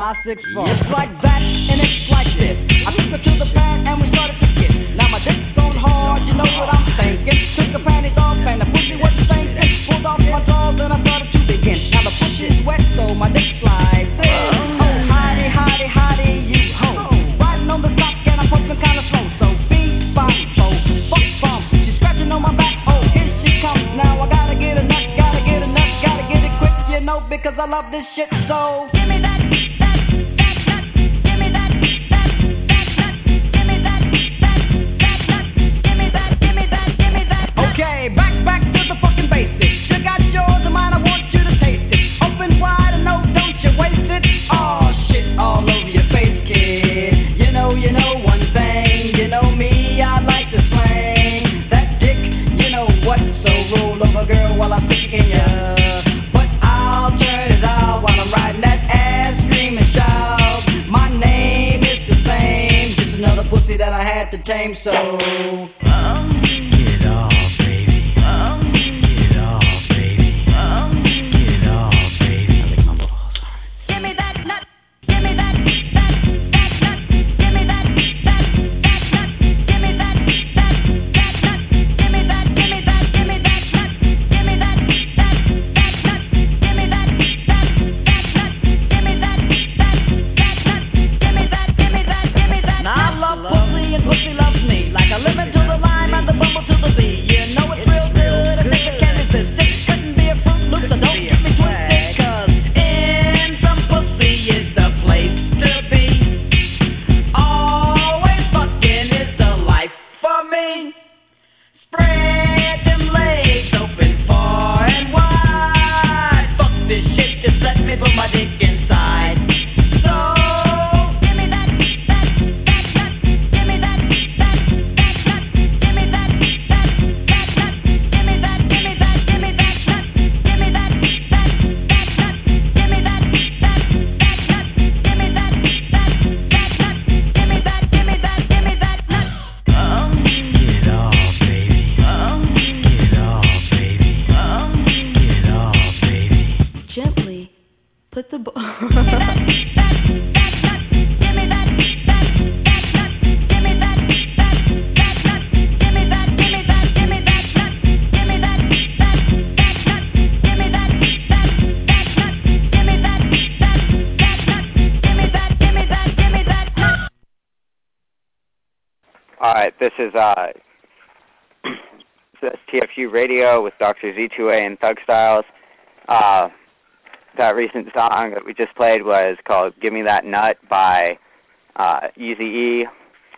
I 6'4". It's like that and it's like this. I took her to the pad and we started to kiss. Now my dick's on hard, you know what I'm thinking. Took the panties off and the pussy was stinking. Pulled off my drawers and I started to begin. Now the pussy is wet so my dick slides in. Oh, hottie, hottie, hottie, you ho. Riding on the sock and I'm pumping kinda slow. So beat, bop, so fuck bump. She's scratching on my back, oh here she comes. Now I gotta get a nut, gotta get a nut, gotta get it quick, you know, because I love this shit so. Give me that, that nut, give me that, that nut, give me that, that nut, give me that, give me that, give me that. Okay, back to the fucking basics. You got yours and mine, I want you to taste it. Open wide and no, don't you waste it. Oh shit, all over your face, kid. You know one thing. You know me, I like to slang that dick. You know what? So roll over, girl, while I stick it in ya. But I'll turn it out while I'm riding that ass, scream and shout. My name is the same, just another pussy that I had to tame. So get it off, baby. Get it off, baby. Get it off, baby. Give me that nut. Give me that nut. Give me that nut. Give me that nut. Give me that. Give me that. Give me that nut. Give me that nut. Give me that nut. Give me that. Give me that. Give me that. Give me that. Now I love pussy and pussy loves me. Like a lemon to the lime and the bumble to the bee. You know it's real good. I think it can resist. It couldn't be a fruit loop, so don't get me twisted. 'Cause in some pussy is the place to be. Always fucking is the life for me. Spread them legs open far and wide. Fuck this shit, just let me put my dick inside. So give me that nut. Give me that nut. Give me that nut. Give me that. Give me that. Give me that nut. Give me that nut. Give me that. Give me that. Give me that. Give me that. Give me that nut. Get it off, baby. Get it off, baby. Get it off, baby. Gently put the ball. Give me that nut. Give me that nut. Give me that nut. Give me that. Give me that. Give me that nut. Give me that nut. Give me that. Give me that. Give me that. Give me that. Give me that nut. All right, this is TFU Radio with Dr. Z2A and Thug Styles. That recent song that we just played was called "Give Me That Nut" by Eazy-E.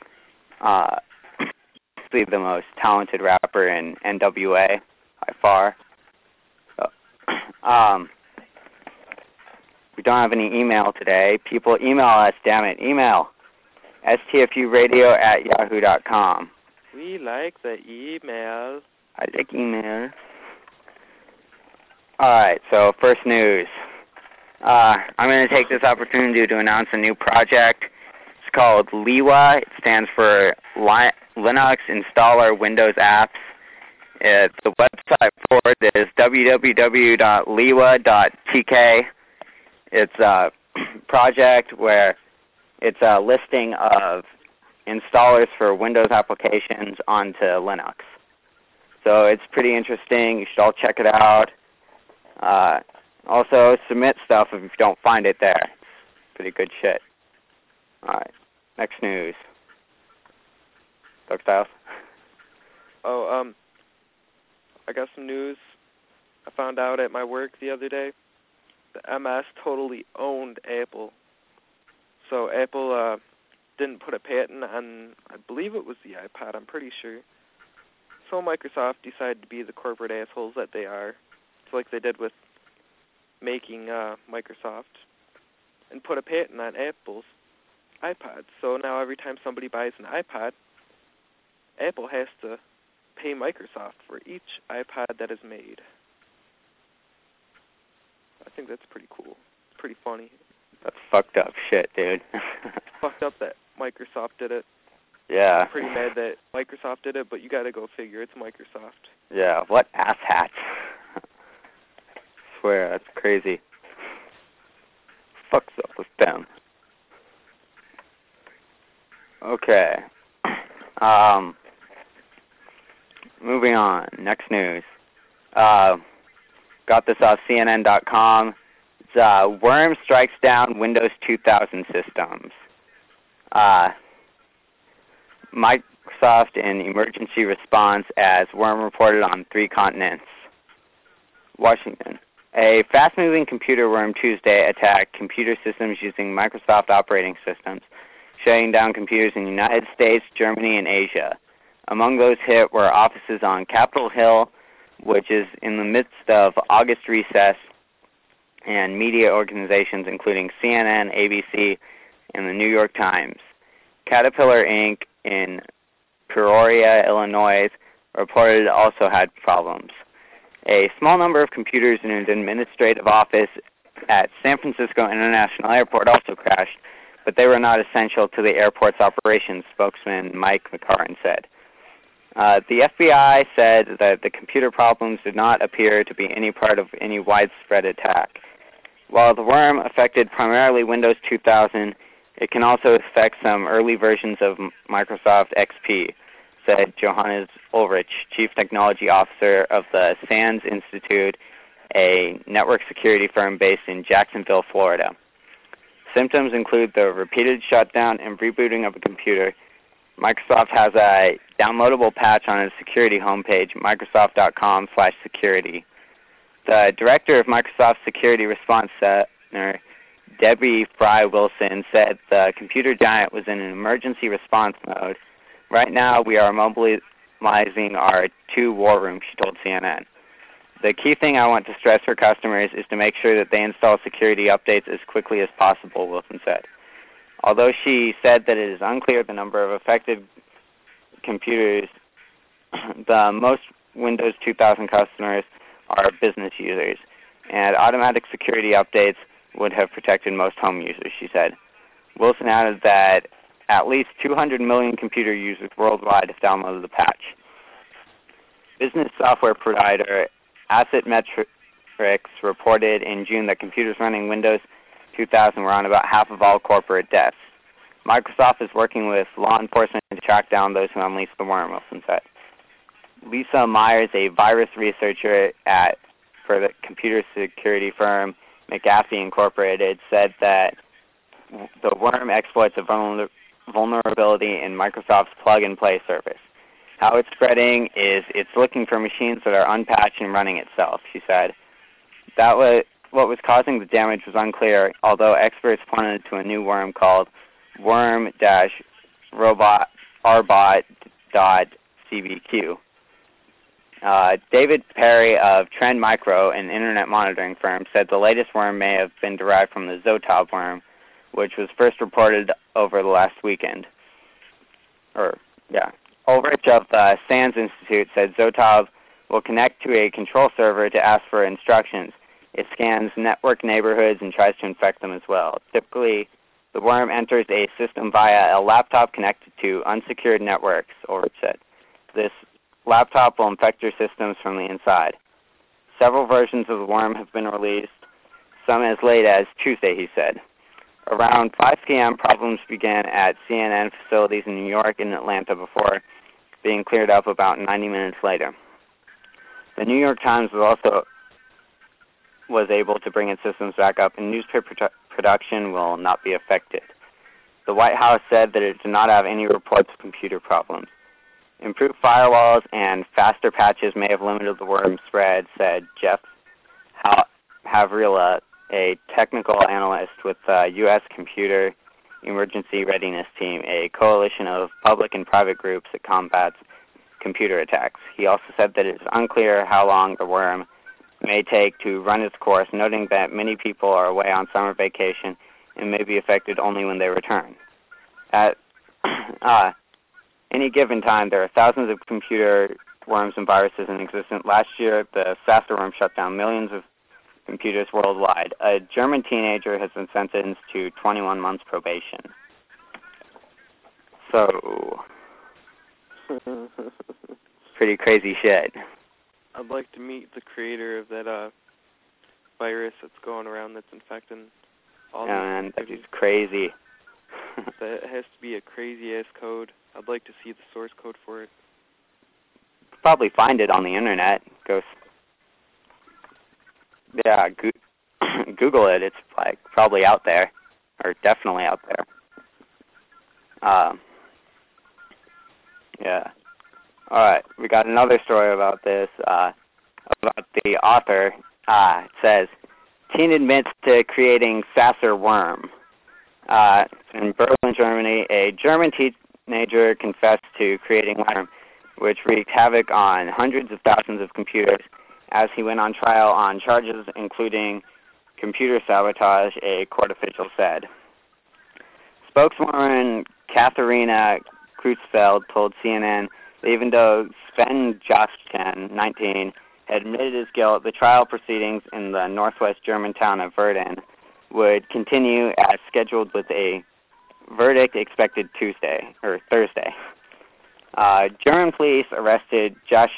Probably the most talented rapper in NWA by far. So, we don't have any email today. People email us, damn it. Email stfuradio@yahoo.com. We like the email. I like email. Alright, so first news. I'm going to take this opportunity to announce a new project. It's called Lewa. It stands for Linux Installer Windows Apps. The website for it is www.lewa.tk. It's a project where it's a listing of installers for Windows applications onto Linux. So it's pretty interesting. You should all check it out. Also, submit stuff if you don't find it there. It's pretty good shit. Alright, next news. Doug Styles? Oh, I got some news. I found out at my work the other day. The MS totally owned Apple. So Apple didn't put a patent on, I believe it was the iPod, I'm pretty sure. So Microsoft decided to be the corporate assholes that they are. It's like they did with making Microsoft, and put a patent on Apple's iPod. So now every time somebody buys an iPod, Apple has to pay Microsoft for each iPod that is made. I think that's pretty cool. It's pretty funny. That's fucked up shit, dude. It's fucked up that Microsoft did it. Yeah. I'm pretty mad that Microsoft did it, but you gotta go figure. It's Microsoft. Yeah, what asshats. I swear, that's crazy. Fucks up with them. Okay. Moving on. Next news. Got this off CNN.com. It's, worm strikes down Windows 2000 systems. Microsoft in emergency response as worm reported on 3 continents. Washington. A fast-moving computer worm Tuesday attacked computer systems using Microsoft operating systems, shutting down computers in the United States, Germany, and Asia. Among those hit were offices on Capitol Hill, which is in the midst of August recess, and media organizations including CNN, ABC, and the New York Times. Caterpillar Inc. in Peoria, Illinois, reported also had problems. A small number of computers in an administrative office at San Francisco International Airport also crashed, but they were not essential to the airport's operations, spokesman Mike McCarran said. The FBI said that the computer problems did not appear to be any part of any widespread attack. While the worm affected primarily Windows 2000, it can also affect some early versions of Microsoft XP, said Johannes Ulrich, Chief Technology Officer of the SANS Institute, a network security firm based in Jacksonville, Florida. Symptoms include the repeated shutdown and rebooting of a computer. Microsoft has a downloadable patch on its security homepage, microsoft.com/security. The director of Microsoft's Security Response Center, Debbie Fry Wilson, said the computer giant was in an emergency response mode. Right now, we are mobilizing our 2 war rooms, she told CNN. The key thing I want to stress for customers is to make sure that they install security updates as quickly as possible, Wilson said. Although she said that it is unclear the number of affected computers, the most Windows 2000 customers are business users, and automatic security updates would have protected most home users, she said. Wilson added that at least 200 million computer users worldwide have downloaded the patch. Business software provider Asset Metrics reported in June that computers running Windows 2000 were on about half of all corporate deaths. Microsoft is working with law enforcement to track down those who unleashed the worm, Wilson said. Lisa Myers, a virus researcher for the computer security firm McAfee Incorporated, said that the worm exploits a vulnerability in Microsoft's plug-and-play service. How it's spreading is it's looking for machines that are unpatched and running itself, she said. What was causing the damage was unclear, although experts pointed to a new worm called worm-arbot.cbq. David Perry of Trend Micro, an internet monitoring firm, said the latest worm may have been derived from the Zotab worm, which was first reported over the last weekend. Ulrich of the SANS Institute said Zotab will connect to a control server to ask for instructions. It scans network neighborhoods and tries to infect them as well. Typically, the worm enters a system via a laptop connected to unsecured networks, Ulrich said. This laptop will infect your systems from the inside. Several versions of the worm have been released, some as late as Tuesday, he said. Around 5 p.m., problems began at CNN facilities in New York and Atlanta before being cleared up about 90 minutes later. The New York Times was able to bring its systems back up, and newspaper production will not be affected. The White House said that it did not have any reports of computer problems. Improved firewalls and faster patches may have limited the worm spread, said Jeff Havrilla, a technical analyst with the U.S. Computer Emergency Readiness Team, a coalition of public and private groups that combats computer attacks. He also said that it is unclear how long the worm may take to run its course, noting that many people are away on summer vacation and may be affected only when they return. At any given time, there are thousands of computer worms and viruses in existence. Last year, the Sasta worm shut down millions of computers worldwide. A German teenager has been sentenced to 21 months probation. So, pretty crazy shit. I'd like to meet the creator of that virus that's going around that's infecting all man, that is crazy. That has to be a crazy-ass code. I'd like to see the source code for it. Could probably find it on the internet. Yeah, Google it. It's like probably out there, or definitely out there. Yeah. All right, we got another story about this. About the author. It says, teen admits to creating Sasser worm. In Berlin, Germany, a German teenager confessed to creating a worm which wreaked havoc on hundreds of thousands of computers as he went on trial on charges including computer sabotage, a court official said. Spokeswoman Katharina Creutzfeld told CNN that even though Sven Joschen, 19, had admitted his guilt, the trial proceedings in the northwest German town of Verden would continue as scheduled with a verdict expected Thursday. German police arrested Josh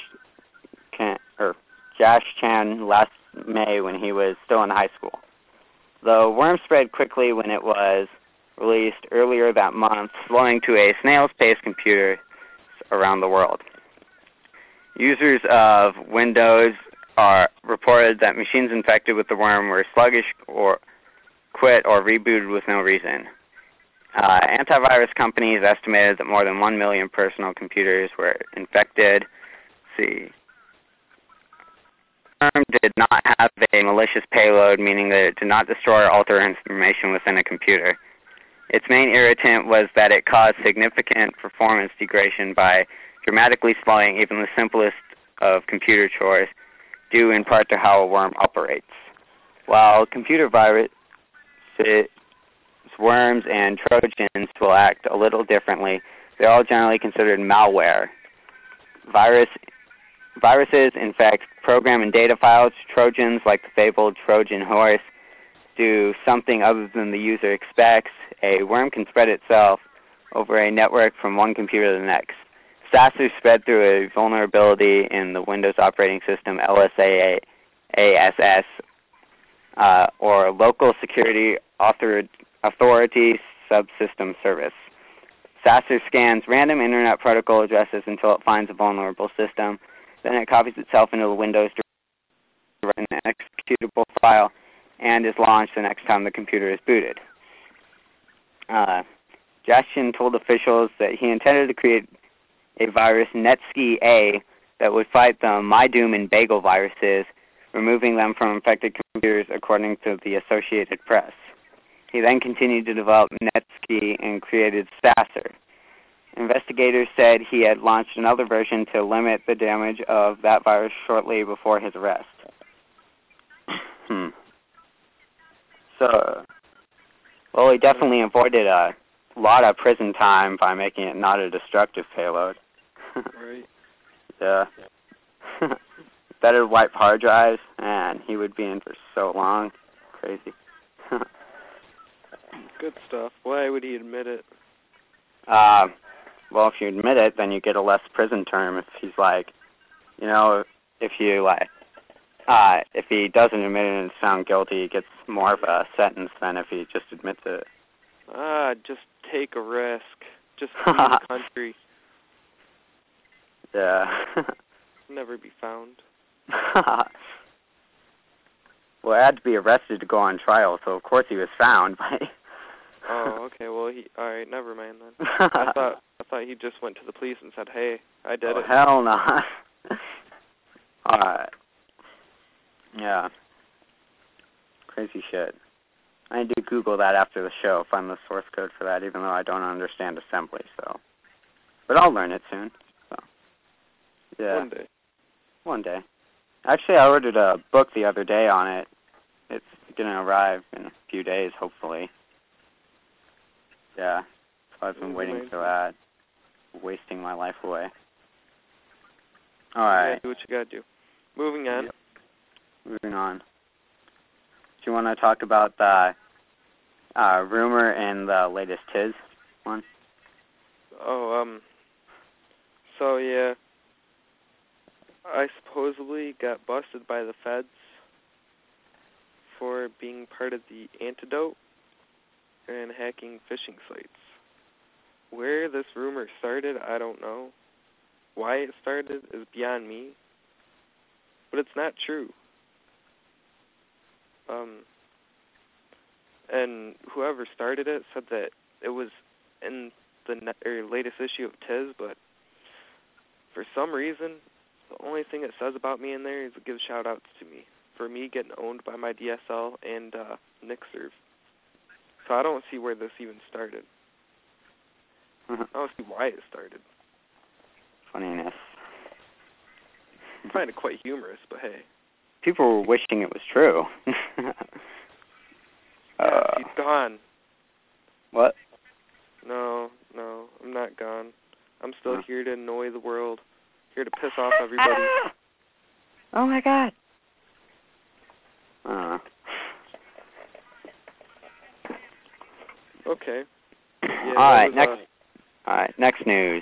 Chan last May when he was still in high school. The worm spread quickly when it was released earlier that month, flowing to a snail's pace computer around the world. Users of Windows are reported that machines infected with the worm were sluggish or quit or rebooted with no reason. Antivirus companies estimated that more than 1 million personal computers were infected. The worm did not have a malicious payload, meaning that it did not destroy or alter information within a computer. Its main irritant was that it caused significant performance degradation by dramatically slowing even the simplest of computer chores, due in part to how a worm operates. While computer viruses, worms, and Trojans will act a little differently, they're all generally considered malware. Viruses infect program and data files. Trojans, like the fabled Trojan horse, do something other than the user expects. A worm can spread itself over a network from one computer to the next. Sasser spread through a vulnerability in the Windows operating system LSASS, or Local Security Authority Subsystem Service. Sasser scans random Internet Protocol addresses until it finds a vulnerable system. Then it copies itself into the Windows directory in an executable file and is launched the next time the computer is booted. Joschen told officials that he intended to create a virus, Netski-A, that would fight the MyDoom and Bagel viruses, removing them from infected computers, according to the Associated Press. He then continued to develop Netski and created Sasser. Investigators said he had launched another version to limit the damage of that virus shortly before his arrest. So, well, he definitely avoided a lot of prison time by making it not a destructive payload. Right. Yeah. Better wipe hard drives, and he would be in for so long. Crazy. Good stuff. Why would he admit it? Well, if you admit it, then you get a less prison term. If he's like, if he doesn't admit it and is found guilty, he gets more of a sentence than if he just admits it. Just take a risk. Just leave the country. Yeah. Never be found. Well, I had to be arrested to go on trial, so of course he was found. Oh, okay. Well, all right. Never mind then. I thought he just went to the police and said, "Hey, I did it." Hell no. All right. Yeah. Crazy shit. I did Google that after the show, find the source code for that, even though I don't understand assembly. So, but I'll learn it soon. So, yeah. One day. Actually, I ordered a book the other day on it. It's going to arrive in a few days, hopefully. Yeah. So I've been waiting for that. Wasting my life away. All right. Do what you got to do. Moving on. Yep. Moving on. Do you want to talk about the rumor in the latest TIS one? So yeah, I supposedly got busted by the feds for being part of the antidote and hacking phishing sites. where this rumor started, I don't know. Why it started is beyond me. But it's not true. And whoever started it said that it was in the latest issue of Tiz, but for some reason, the only thing it says about me in there is it gives shout-outs to me for me getting owned by my DSL and NixServe. So I don't see where this even started. I don't see why it started. Funniness. I find it quite humorous, but hey. People were wishing it was true. Yeah, she's gone. What? No, I'm not gone. I'm still here to annoy the world, here to piss off everybody. Oh my God. Okay. Yeah, All right, next news.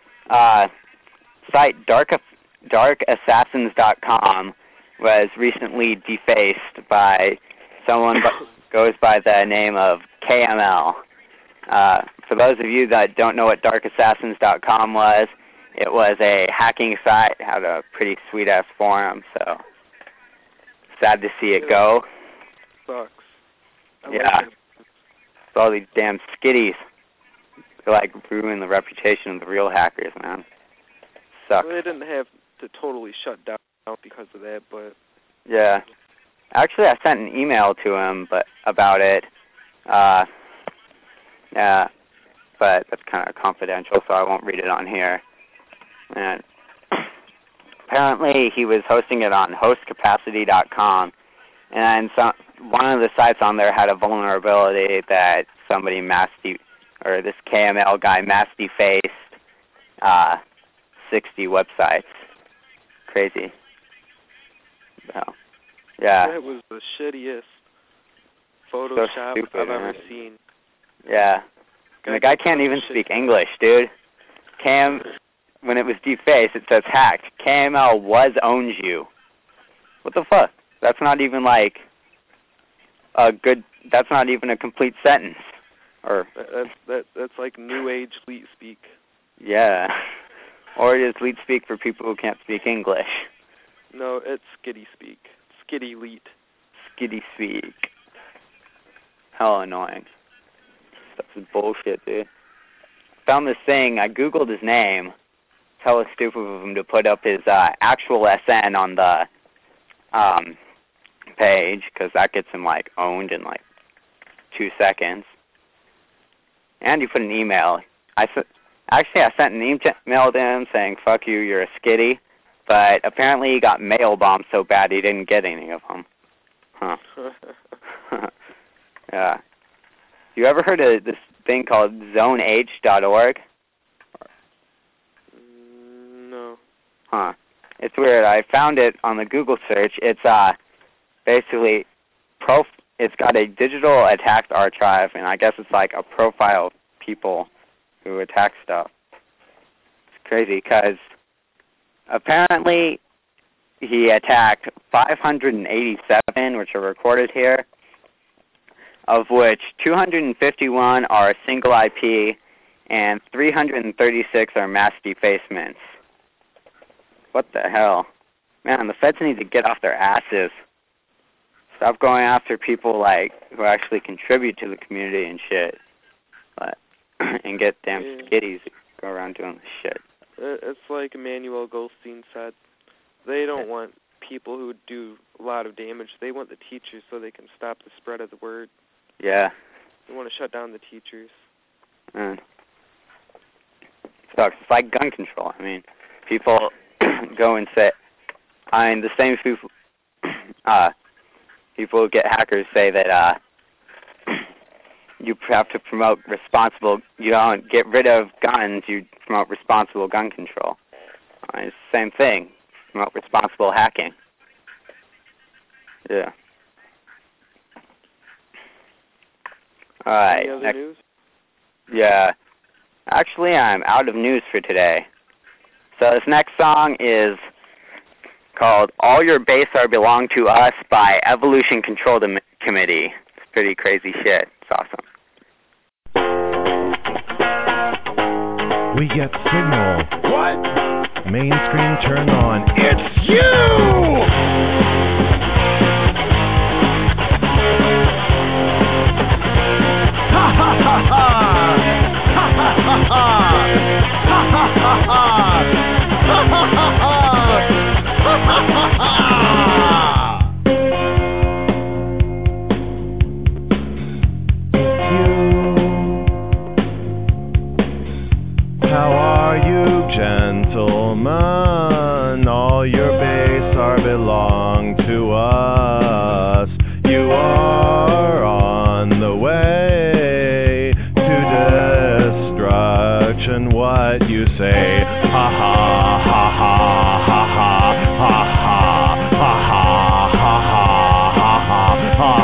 Site darkassassins.com was recently defaced by someone goes by the name of KML. For those of you that don't know what darkassassins.com was, it was a hacking site, had a pretty sweet-ass forum, so sad to see it go. Sucks. Yeah. It's all these damn skitties. They ruin the reputation of the real hackers, man. Sucks. Well, they didn't have to totally shut down because of that, but... Yeah. Actually, I sent an email to him about it. Yeah, but that's kind of confidential, so I won't read it on here. And apparently he was hosting it on hostcapacity.com, and one of the sites on there had a vulnerability that somebody this KML guy mass defaced 60 websites. Crazy. So, yeah. That was the shittiest Photoshop I've ever seen. Yeah. And the guy can't even speak English, dude. When it was defaced, it says hacked. KML owns you. What the fuck? That's not even that's not even a complete sentence. Or that's like new age leet speak. Yeah. Or it is leet speak for people who can't speak English. No, it's skitty speak. Skitty leet. Skitty speak. Hell annoying. Stuff is bullshit, dude. Found this thing, I googled his name. It's hella stupid of him to put up his actual SN on the page, because that gets him owned in 2 seconds. And you put an email. I sent an email to him saying, fuck you, you're a skitty. But apparently he got mail bombed so bad he didn't get any of them. Huh. Yeah. You ever heard of this thing called zoneh.org? No. Huh. It's weird. I found it on the Google search. It's basically it's got a digital attack archive, and I guess it's a profile of people who attack stuff. It's crazy because apparently he attacked 587, which are recorded here, of which 251 are single IP and 336 are mass defacements. What the hell? Man, the feds need to get off their asses. Stop going after people who actually contribute to the community and shit. And get damn skitties to go around doing this shit. It's like Emmanuel Goldstein said. They don't want people who do a lot of damage. They want the teachers so they can stop the spread of the word. Yeah. They want to shut down the teachers. Sucks. It's like gun control. I mean, people go and say, the same people, people who get hackers say that you have to promote you don't get rid of guns, you promote responsible gun control. It's the same thing. Promote responsible hacking. Yeah. Alright. Any other news? Yeah. Actually, I'm out of news for today. So this next song is called All Your Base Are Belong to Us by Evolution Control Committee. It's pretty crazy shit. It's awesome. we get signal. What? Main screen turn on. It's you! Ha ha ha ha! Ha ha ha ha! Ha ha ha ha! Ha ha ha ha! Ha ha ha ha! How are you, gentlemen? All your base are belong to us. You are on the way to destruction. What you say? Ha ha ha ha ha ha ha ha ha ha ha ha ha ha ha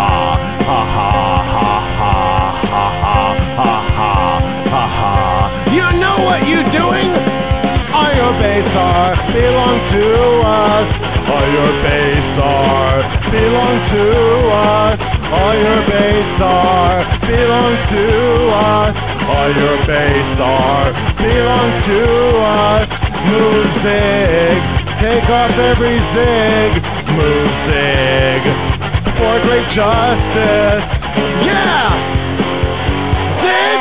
ha. You know what you're doing? All your base are belong to us. All your base are belong to us. All your base are belong to us. All your base are belong to us. Move zig, take off every zig. Move zig for great justice. Yeah! Zig!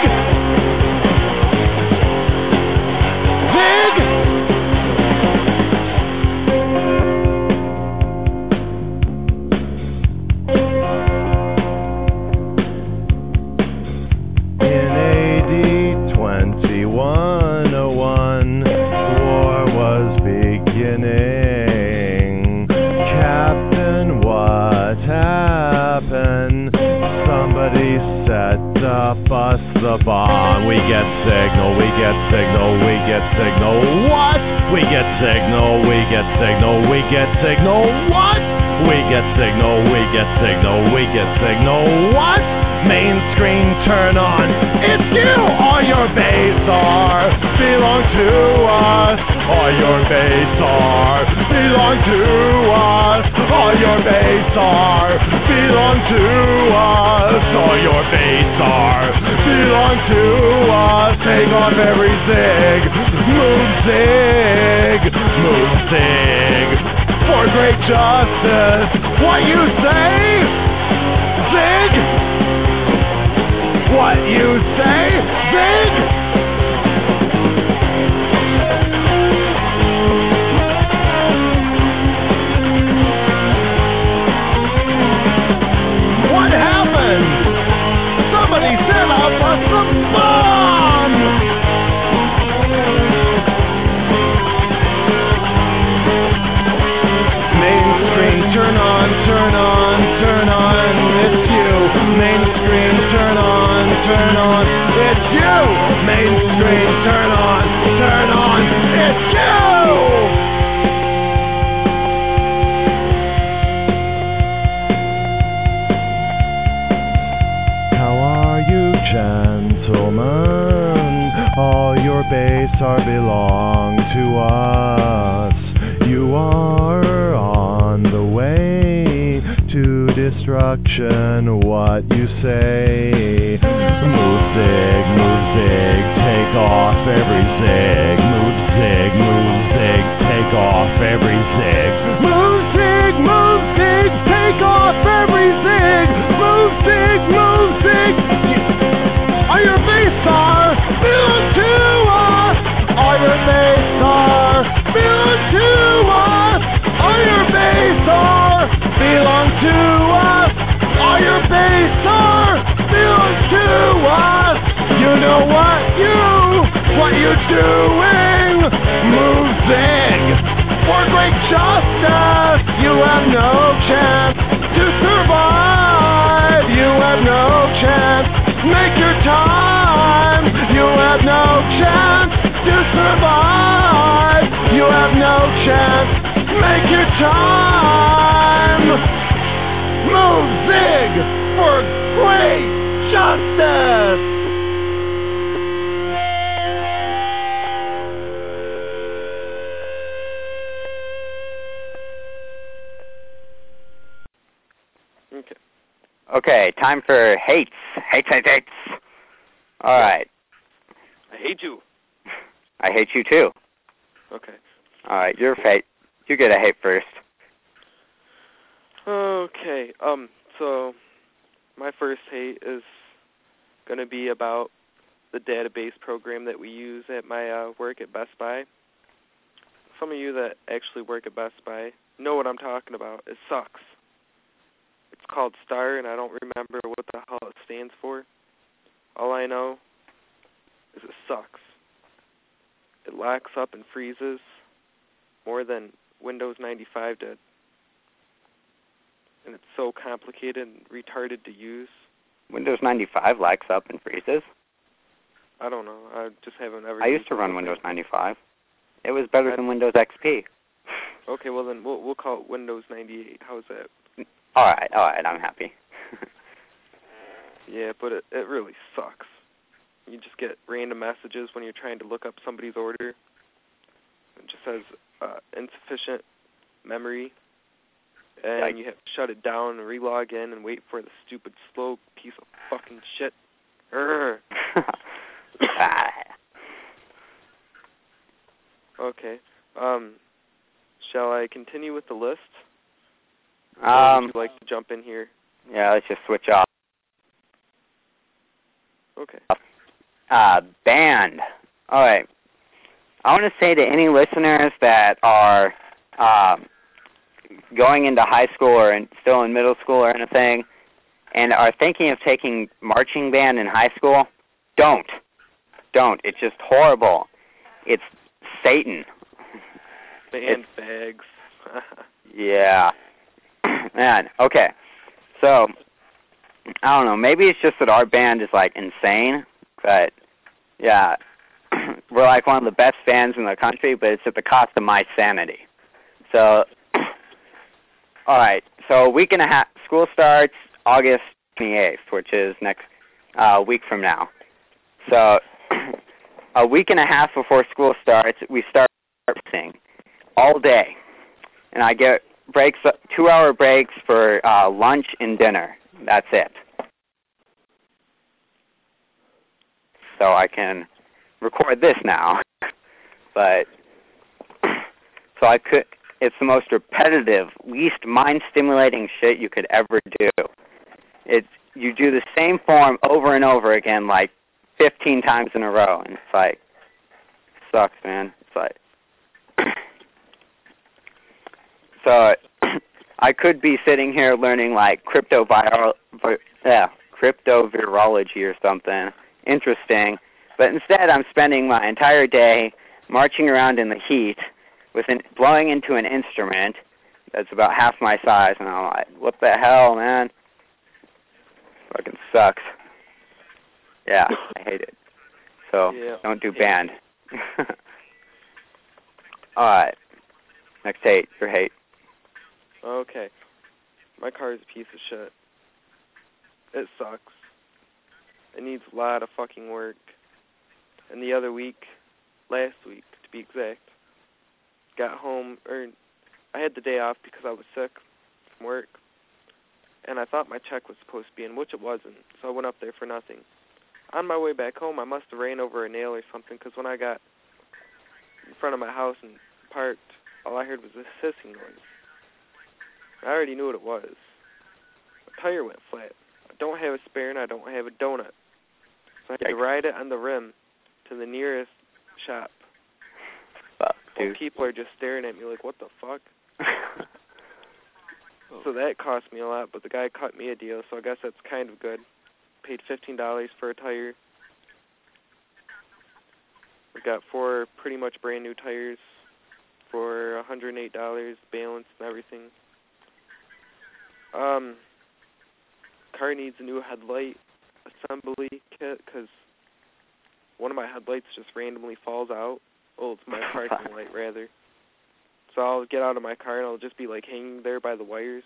Us the bomb. We get signal, we get signal, we get signal. What? We get signal, we get signal, we get signal. What? We get signal, we get signal, we get signal. What? Main screen turn on. It's you! All your base are belong to us. All your base are belong to us. All your base are belong to us. All your base are belong to us. Take off every zig. Move zig. Move zig. For great justice. What you say? Zig? What you say? Zig? What happened? Somebody set off a bomb! Main screen, turn on, turn on, turn on. It's you. Main screen, turn on, turn on. It's you. Main screen, turn on, turn on. It's you. Gentlemen, all your base are belong to us. You are on the way to destruction. What you say? Move zig, take off every zig. Move zig, take off every zig. Move zig, take off every zig. Move zig. All your base are belong to us. All your base are belong to us. All your base are belong to us. All your base are belong to us. You know what you're doing. Move zig for great justice. You have no chance to survive. You have no chance. Make your time. You have no chance to survive. You have no chance. Make your time. Move zig for great justice. Okay, time for hates. Hates. All right. I hate you. I hate you too. Okay. All right, you're fate. You get a hate first. Okay. So my first hate is going to be about the database program that we use at my work at Best Buy. Some of you that actually work at Best Buy know what I'm talking about. It sucks. It's called STAR, and I don't remember what the hell it stands for. All I know is it sucks. It locks up and freezes more than Windows 95 did. And it's so complicated and retarded to use. Windows 95 locks up and freezes? I don't know. I just haven't ever I used to run Windows 95. It was better than Windows XP. Okay, well then we'll call it Windows 98. How's that? All right, I'm happy. Yeah, but it really sucks. You just get random messages when you're trying to look up somebody's order. It just says insufficient memory, and you have to shut it down and re-log in and wait for the stupid slow piece of fucking shit. Okay. Shall I continue with the list? Or would you like to jump in here? Yeah, let's just switch off. Okay. Band. All right. I want to say to any listeners that are going into high school or still in middle school or anything and are thinking of taking marching band in high school, don't. It's just horrible. It's Satan. Band bags. Yeah. Man, okay. So, I don't know. Maybe it's just that our band is, like, insane. But, yeah, we're, like, one of the best bands in the country, but it's at the cost of my sanity. So, all right. So, a week and a half. School starts August 28th, which is next week from now. So, a week and a half before school starts, we start practicing all day. And I get breaks, 2-hour breaks for lunch and dinner. That's it. So I can record this now. But, so I could, it's the most repetitive, least mind-stimulating shit you could ever do. You do the same form over and over again, like 15 times in a row, and it's like, sucks, man. It's like, so I could be sitting here learning like cryptovirology or something interesting, but instead I'm spending my entire day marching around in the heat blowing into an instrument that's about half my size, and I'm like, what the hell, man? Fucking sucks. Yeah, I hate it. So don't do band. All right. Next hate. Your hate. Okay. My car is a piece of shit. It sucks. It needs a lot of fucking work. And the other week, last week to be exact, got home, I had the day off because I was sick from work. And I thought my check was supposed to be in, which it wasn't. So I went up there for nothing. On my way back home, I must have ran over a nail or something, because when I got in front of my house and parked, all I heard was a hissing noise. I already knew what it was. My tire went flat. I don't have a spare and I don't have a donut. So I had to ride it on the rim to the nearest shop. Dude. People are just staring at me like, what the fuck? So that cost me a lot, but the guy cut me a deal, so I guess that's kind of good. Paid $15 for a tire. We got 4 pretty much brand new tires for $108, balance and everything. Car needs a new headlight assembly kit because one of my headlights just randomly falls out. Well, it's my parking light rather. So I'll get out of my car and I'll just be like hanging there by the wires.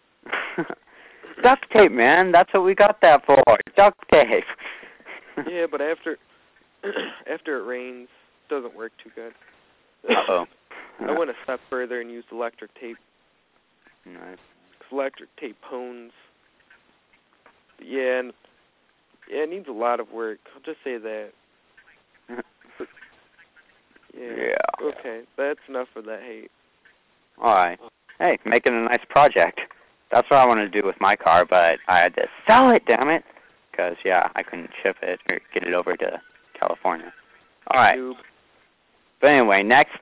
Duct tape, man. That's what we got that for. Duct tape. Yeah, but after it rains, it doesn't work too good. Uh-oh. I went a step further and used electric tape. Nice. Electric tape pones. But yeah, it needs a lot of work. I'll just say that. Yeah. Okay, that's enough of that hate. Alright. Hey, making a nice project. That's what I wanted to do with my car, but I had to sell it, damn it. Because, yeah, I couldn't ship it or get it over to California. Alright. But anyway, next,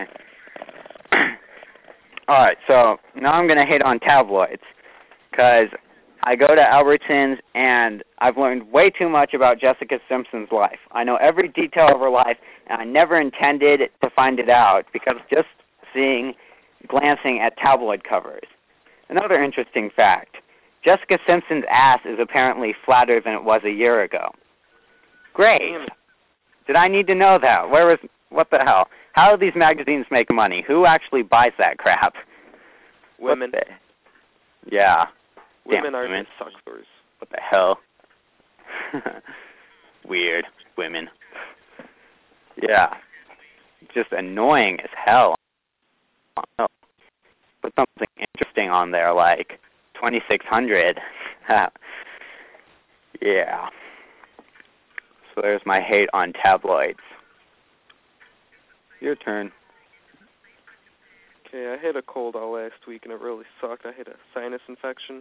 alright, so now I'm going to hate on tabloids. Because I go to Albertsons and I've learned way too much about Jessica Simpson's life. I know every detail of her life, and I never intended to find it out because just glancing at tabloid covers. Another interesting fact, Jessica Simpson's ass is apparently flatter than it was a year ago. Great. Did I need to know that? What the hell? How do these magazines make money? Who actually buys that crap? Women. Yeah. Women Damn, are women. suckers. What the hell? Weird. Women. Yeah. Just annoying as hell. Put something interesting on there like 2600. Yeah. So there's my hate on tabloids. Your turn. Okay, I had a cold all last week and it really sucked. I had a sinus infection.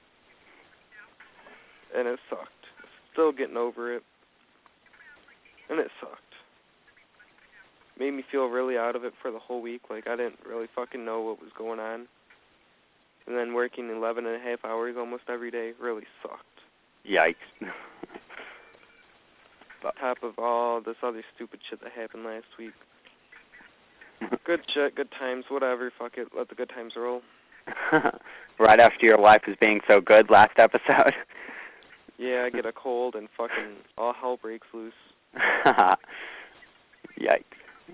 And it sucked. Still getting over it. And it sucked. Made me feel really out of it for the whole week. Like, I didn't really fucking know what was going on. And then working 11 and a half hours almost every day really sucked. Yikes. On top of all this other stupid shit that happened last week. Good shit, good times, whatever. Fuck it, let the good times roll. Right after your life was being so good last episode. Yeah, I get a cold and fucking all hell breaks loose. Yikes.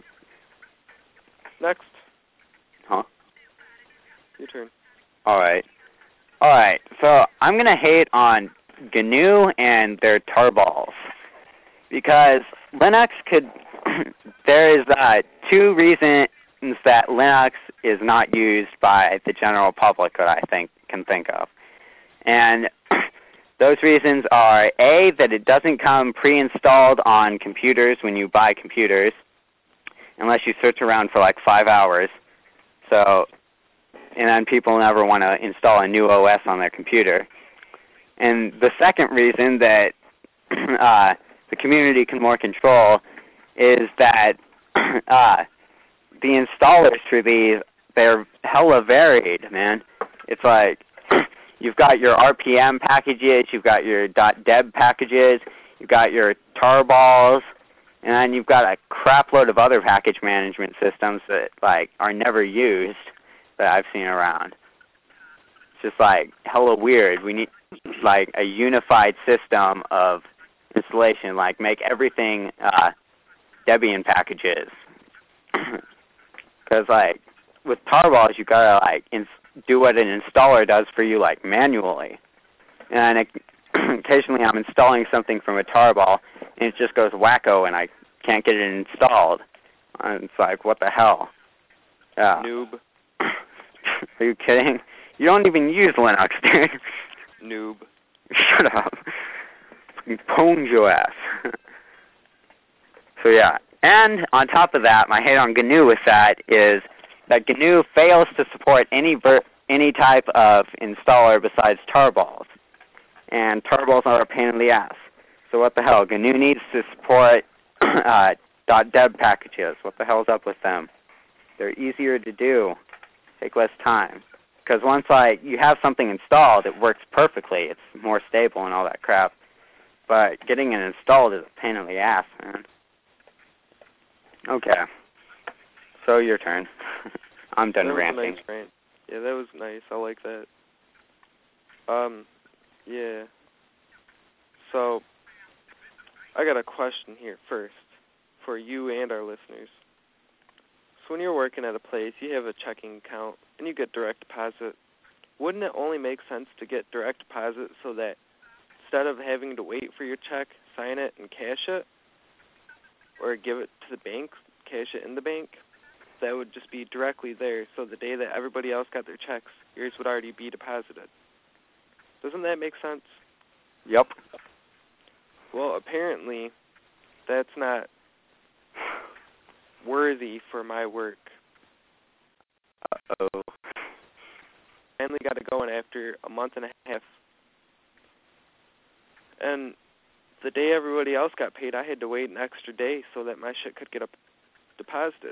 Next. Huh? Your turn. Alright, so I'm going to hate on GNU and their tarballs. Because Linux there is two reasons that Linux is not used by the general public that I can think of. And those reasons are, A, that it doesn't come pre-installed on computers when you buy computers, unless you search around for like 5 hours. So, and then people never want to install a new OS on their computer. And the second reason that the community can more control is that the installers for these, they're hella varied, man. It's like, you've got your RPM packages, you've got your .deb packages, you've got your tarballs, and then you've got a crap load of other package management systems that like are never used that I've seen around. It's just like hella weird. We need like a unified system of installation, like make everything Debian packages. Because like with tarballs, you gotta like do what an installer does for you, like manually. And occasionally I'm installing something from a tarball, and it just goes wacko, and I can't get it installed. And it's like, what the hell? Yeah. Noob. Are you kidding? You don't even use Linux, dude. Noob. Shut up. Fucking pwned your ass. So yeah. And on top of that, my hate on GNU with that is that GNU fails to support any type of installer besides tarballs. And tarballs are a pain in the ass. So what the hell? GNU needs to support .deb packages. What the hell's up with them? They're easier to do. Take less time. Because once you have something installed, it works perfectly. It's more stable and all that crap. But getting it installed is a pain in the ass, man. Okay. So your turn. I'm done ranting. Nice rant. Yeah, that was nice. I like that. Yeah. So, I got a question here first for you and our listeners. So when you're working at a place, you have a checking account, and you get direct deposit. Wouldn't it only make sense to get direct deposit so that instead of having to wait for your check, sign it and cash it, or give it to the bank, cash it in the bank, that would just be directly there, so the day that everybody else got their checks, yours would already be deposited. Doesn't that make sense? Yep. Well, apparently, that's not worthy for my work. Uh-oh. Finally got it going after a month and a half. And the day everybody else got paid, I had to wait an extra day so that my shit could get deposited.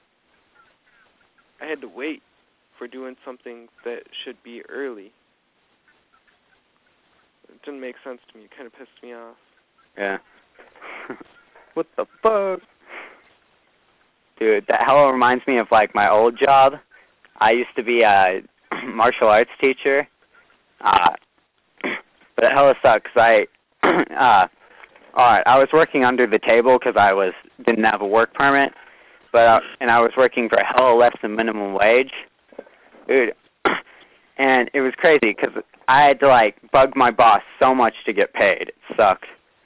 I had to wait for doing something that should be early. It didn't make sense to me. It kind of pissed me off. Yeah. What the fuck? Dude, that hella reminds me of, like, my old job. I used to be a martial arts teacher. But it hella sucks. Alright, I was working under the table because I didn't have a work permit, and I was working for hella less than minimum wage. Dude, and it was crazy because I had to, like, bug my boss so much to get paid. It sucked.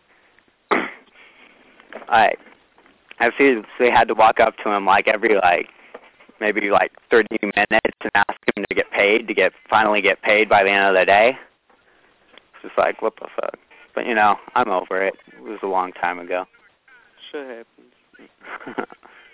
I seriously had to walk up to him, like, every, like, maybe, like, 30 minutes and ask him to finally get paid by the end of the day. It's just like, what the fuck? But, you know, I'm over it. It was a long time ago. Shit happens.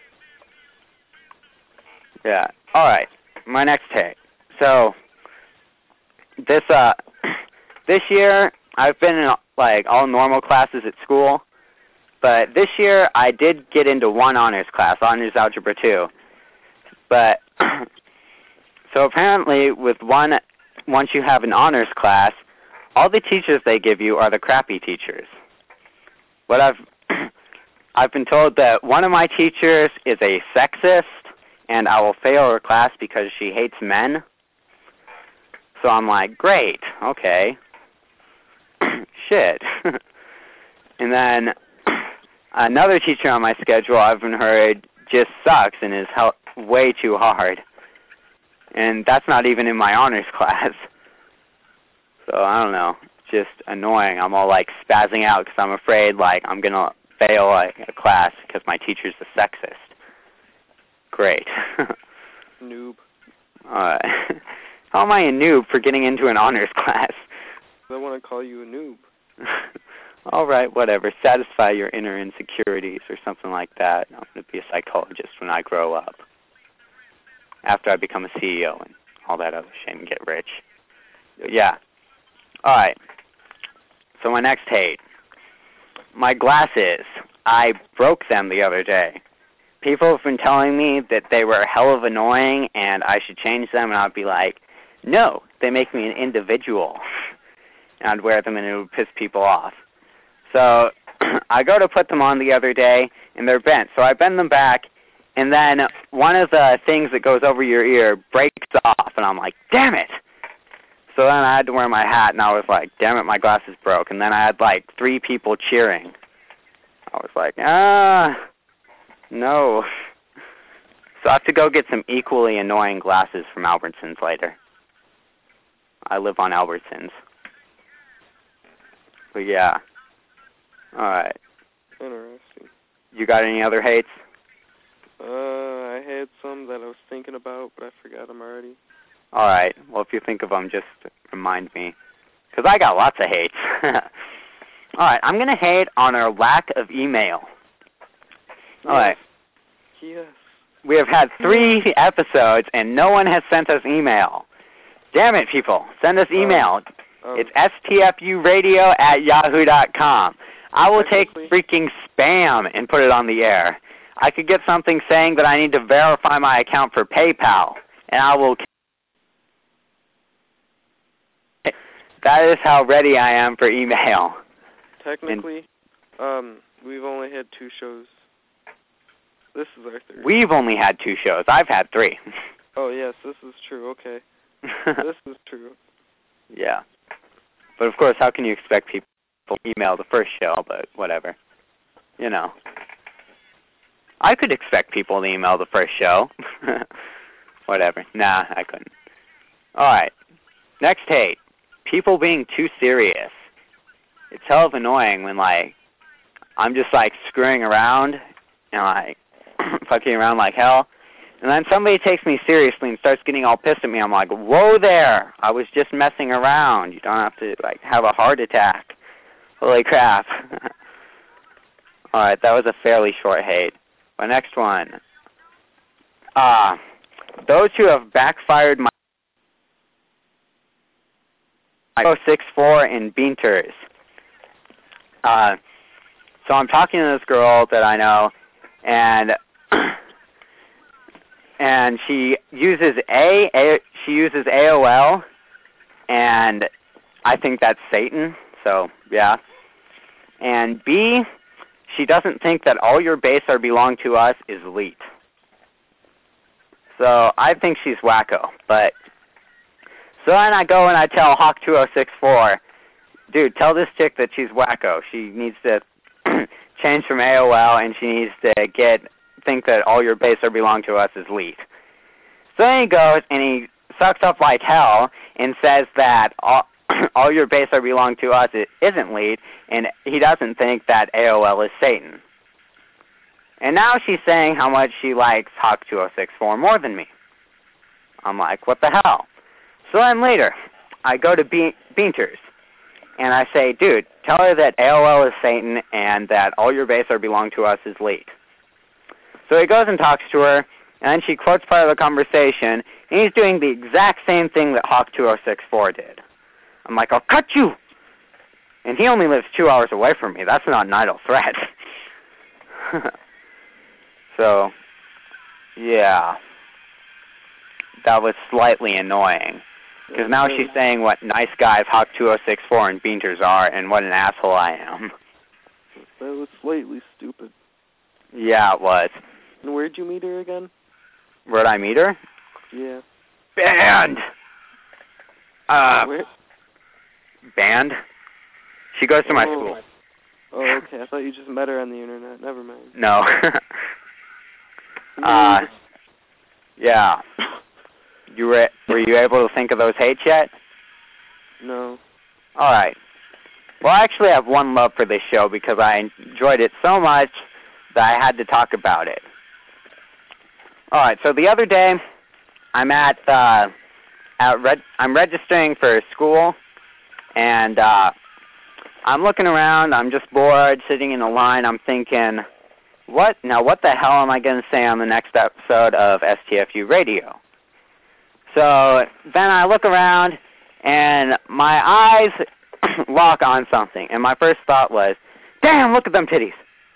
Yeah. All right. My next take. So, this year, I've been in, like, all normal classes at school. But this year, I did get into one honors class, Honors Algebra 2. But, so apparently, once you have an honors class, all the teachers they give you are the crappy teachers. What I've been told that one of my teachers is a sexist, and I will fail her class because she hates men. So I'm like, great, okay. Shit. And then another teacher on my schedule I've been heard just sucks and is way too hard. And that's not even in my honors class. So I don't know, just annoying. I'm all like spazzing out because I'm afraid like I'm going to fail like a class because my teacher's a sexist. Great. Noob. Alright. How am I a noob for getting into an honors class? I want to call you a noob. Alright, whatever. Satisfy your inner insecurities or something like that. I'm going to be a psychologist when I grow up. After I become a CEO and all that other shit and get rich. Yeah. Alright. So my next hate. My glasses. I broke them the other day. People have been telling me that they were hell of annoying and I should change them, and I'd be like, no, they make me an individual. And I'd wear them and it would piss people off. So I go to put them on the other day and they're bent. So I bend them back and then one of the things that goes over your ear breaks off and I'm like, damn it. So then I had to wear my hat and I was like, damn it, my glasses broke. And then I had like 3 people cheering. I was like, no. So I have to go get some equally annoying glasses from Albertsons later. I live on Albertsons. But yeah. Alright. Interesting. You got any other hates? I had some that I was thinking about, but I forgot them already. Alright. Well, if you think of them, just remind me. Because I got lots of hates. Alright, I'm going to hate on our lack of email. Alright. Yes. We have had 3 episodes, and no one has sent us email. Damn it, people. Send us email. It's stfuradio@yahoo.com. I will take freaking spam and put it on the air. I could get something saying that I need to verify my account for PayPal, and I will... That is how ready I am for email. Technically, we've only had 2 shows. This is our 3rd. We've only had 2 shows. I've had 3. Oh, yes, this is true. Okay. This is true. Yeah. But, of course, how can you expect people to email the first show? But whatever. You know. I could expect people to email the first show. Whatever. Nah, I couldn't. All right. Next hate. People being too serious. It's hell of annoying when, like, I'm just, like, screwing around and, like, fucking around like hell. And then somebody takes me seriously and starts getting all pissed at me. I'm like, whoa there. I was just messing around. You don't have to, like, have a heart attack. Holy crap. All right, that was a fairly short hate. My next one. Those who have backfired my 064 in Beanters. So I'm talking to this girl that I know, and and she uses she uses AOL, and I think that's Satan. So yeah. And B, she doesn't think that all your base are belong to us is elite. So I think she's wacko. But so then I go and I tell Hawk2064, dude, tell this chick that she's wacko. She needs to change from AOL, and she needs to think that all your base are belong to us is elite. So then he goes and he sucks up like hell and says that all your base are belong to us isn't elite, and he doesn't think that AOL is Satan. And now she's saying how much she likes Hawk2064 more than me. I'm like, what the hell? So then later, I go to Beanters, and I say, dude, tell her that AOL is Satan and that all your base are belong to us is elite. So he goes and talks to her, and then she quotes part of the conversation, and he's doing the exact same thing that Hawk2064 did. I'm like, I'll cut you! And he only lives 2 hours away from me. That's not an idle threat. So, yeah. That was slightly annoying. Because now she's saying what nice guys Hawk2064 and Beanters are, and what an asshole I am. That was slightly stupid. Yeah, it was. And where'd you meet her again? Where'd I meet her? Yeah. Band! Where? Band? She goes to my school. Oh, okay. I thought you just met her on the internet. Never mind. No. Yeah. Were you able to think of those hates yet? No. All right. Well, I actually have one love for this show because I enjoyed it so much that I had to talk about it. All right. So the other day, I'm I'm registering for school, and I'm looking around. I'm just bored, sitting in a line. I'm thinking, what the hell am I going to say on the next episode of STFU Radio? So then I look around, and my eyes lock on something. And my first thought was, damn, look at them titties.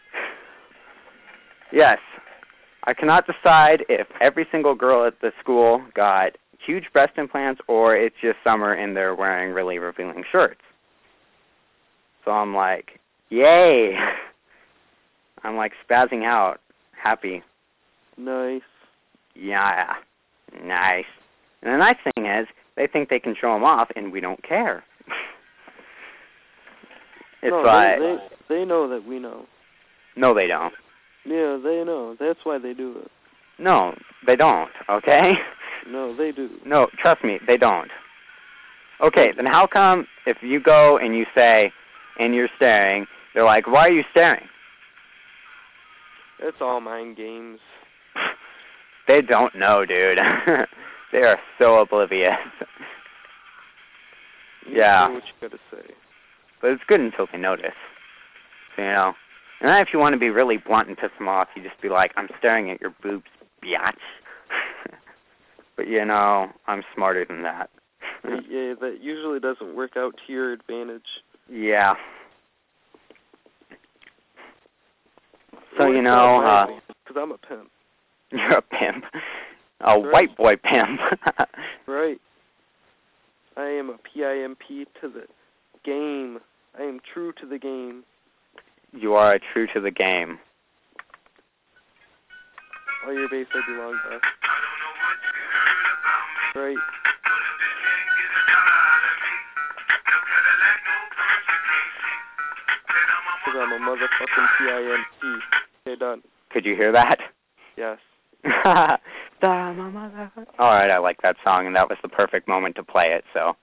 Yes. I cannot decide if every single girl at the school got huge breast implants or it's just summer and they're wearing really revealing shirts. So I'm like, yay. I'm like spazzing out, happy. Nice. Yeah, nice. And the nice thing is, they think they can show them off, and we don't care. It's no, like... They know that we know. No, they don't. Yeah, they know. That's why they do it. No, they don't, okay? No, they do. No, trust me, they don't. Okay, then how come if you go and you say, and you're staring, they're like, why are you staring? It's all mind games. They don't know, dude. They are so oblivious. Yeah. Say what you gotta say. But it's good until they notice. So, you know. And then if you want to be really blunt and piss them off, you just be like, I'm staring at your boobs, biatch. But, you know, I'm smarter than that. Yeah, that usually doesn't work out to your advantage. Yeah. So, you know, because I'm a pimp. You're a pimp. A white boy pimp. Right. I am a PIMP to the game. I am true to the game. You are true to the game. All your base I belong to. Right. Because I'm a motherfucking PIMP. Okay, done. Could you hear that? Yes. Alright, I like that song, and that was the perfect moment to play it, so.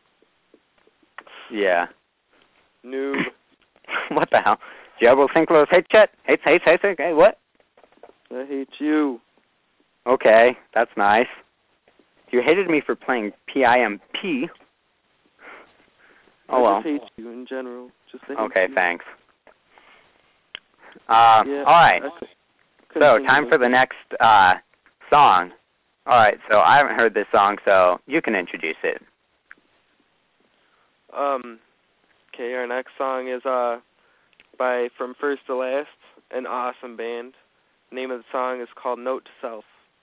Yeah. Noob. What the hell? Did you ever think of those hates yet? Hates, okay, what? I hate you. Okay, that's nice. You hated me for playing PIMP. Oh, well. I just hate you in general. Just hate okay, you. thanks. Yeah, alright. So, time for the next song. All right, so I haven't heard this song, so you can introduce it. Okay, our next song is by From First to Last, an awesome band. The name of the song is called Note to Self.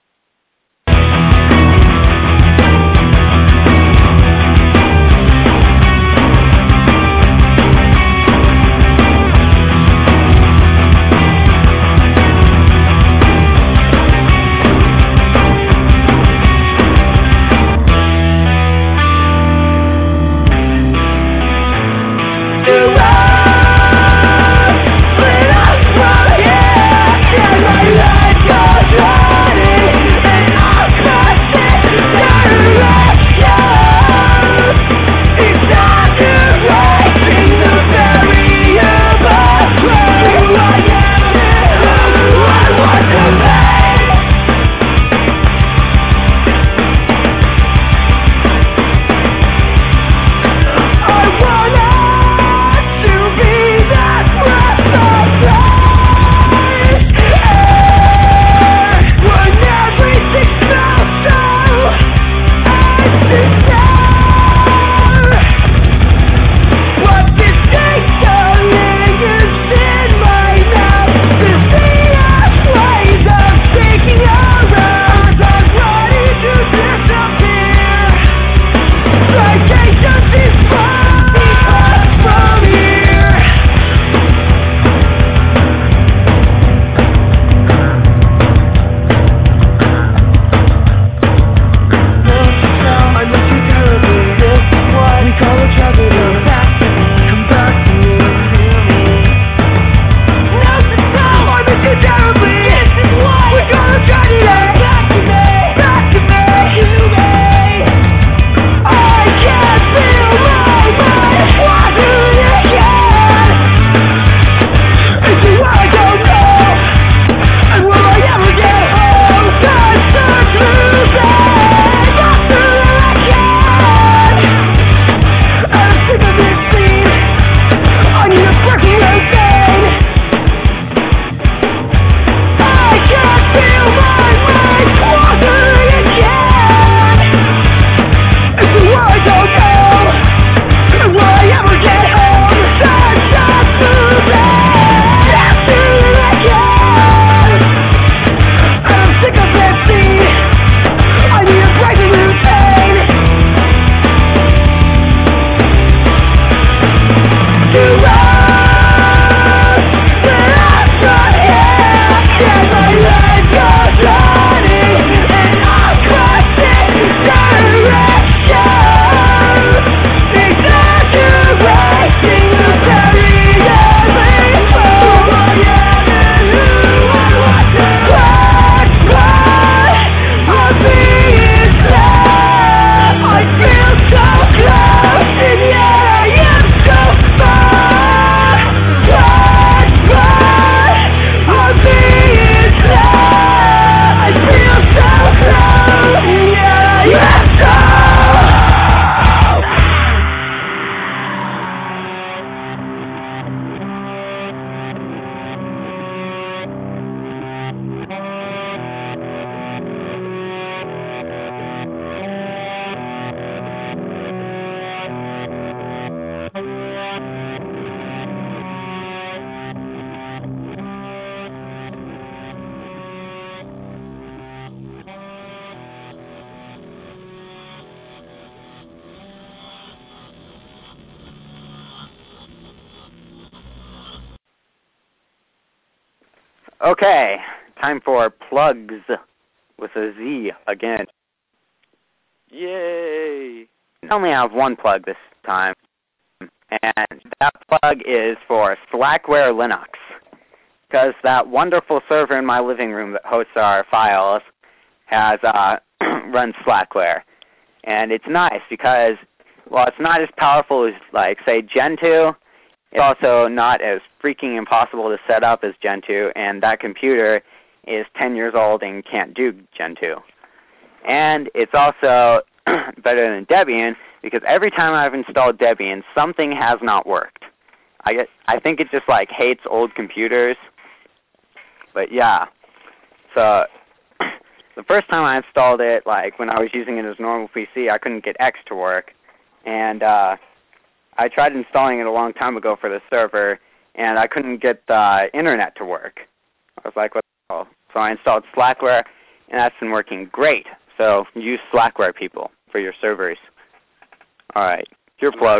Okay, time for plugs with a Z again. Yay! I only have one plug this time, and that plug is for Slackware Linux, because that wonderful server in my living room that hosts our files has runs Slackware. And it's nice because, while it's not as powerful as, like, say, Gentoo, it's also not as freaking impossible to set up as Gentoo, and that computer is 10 years old and can't do Gentoo. And it's also better than Debian, because every time I've installed Debian, something has not worked. I think it just, like, hates old computers. But yeah. the first time I installed it, like when I was using it as a normal PC, I couldn't get X to work, and I tried installing it a long time ago for the server, and I couldn't get the internet to work. I was like, what the hell? So I installed Slackware, and that's been working great. So use Slackware, people, for your servers. All right, your plug.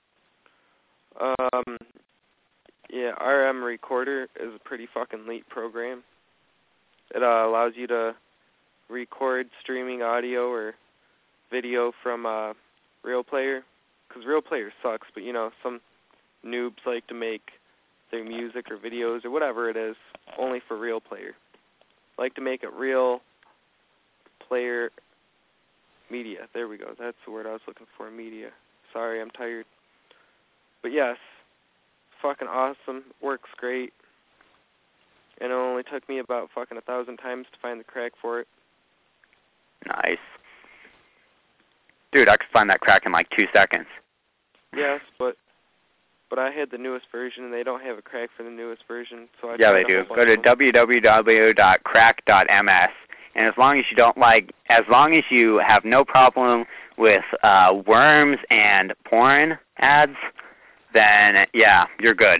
Yeah, RM Recorder is a pretty fucking neat program. It allows you to record streaming audio or video from Real Player, because Real Player sucks, but you know, some noobs like to make their music or videos or whatever it is only for Real Player. Like to make it Real Player Media. There we go. That's the word I was looking for, media. Sorry, I'm tired. But yes, fucking awesome. Works great. And it only took me about fucking 1,000 times to find the crack for it. Nice. Dude, I could find that crack in like 2 seconds. Yes, but I had the newest version, and they don't have a crack for the newest version. So I yeah, they do. Go to www.crack.ms, and as long as you have no problem with worms and porn ads, then yeah, you're good.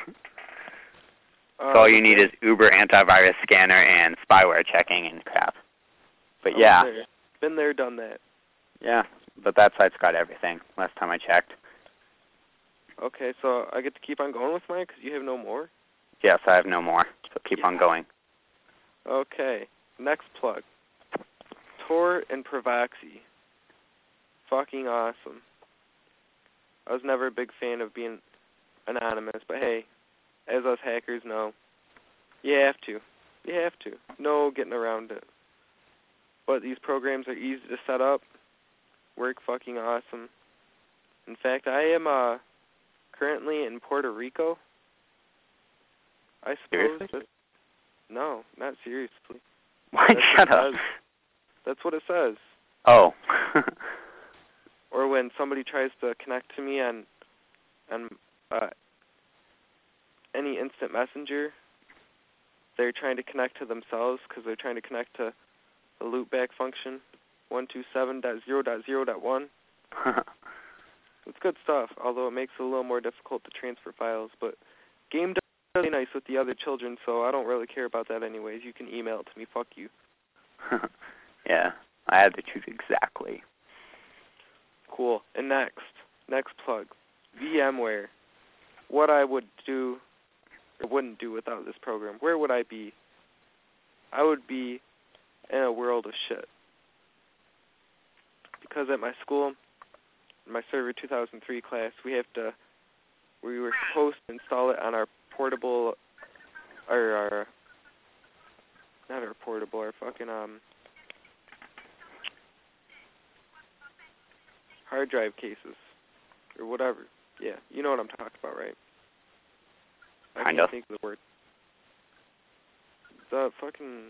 So all you need is Uber antivirus scanner and spyware checking and crap. But yeah. Been there, done that. Yeah, but that site's got everything, last time I checked. Okay, so I get to keep on going with mine because you have no more? Yes, I have no more, so keep on going. Okay, next plug. Tor and Privaxy. Fucking awesome. I was never a big fan of being anonymous, but hey, as us hackers know, you have to. You have to. No getting around it. But these programs are easy to set up, work fucking awesome. In fact, I am currently in Puerto Rico. I suppose. Seriously? No, not seriously. What? Shut up. That's what it says. Oh. Or when somebody tries to connect to me on any instant messenger, they're trying to connect to themselves because they're trying to connect to the loopback function, 127.0.0.1. It's good stuff, although it makes it a little more difficult to transfer files. But game does really nice with the other children, so I don't really care about that anyways. You can email it to me. Fuck you. Yeah, I had to choose exactly. Cool. And next plug, VMware. What I would do or wouldn't do without this program. Where would I be? I would be in a world of shit. Because at my school, in my Server 2003 class, we were supposed to install it on our portable, our fucking hard drive cases, or whatever. Yeah, you know what I'm talking about, right? I can't think of the word. The fucking...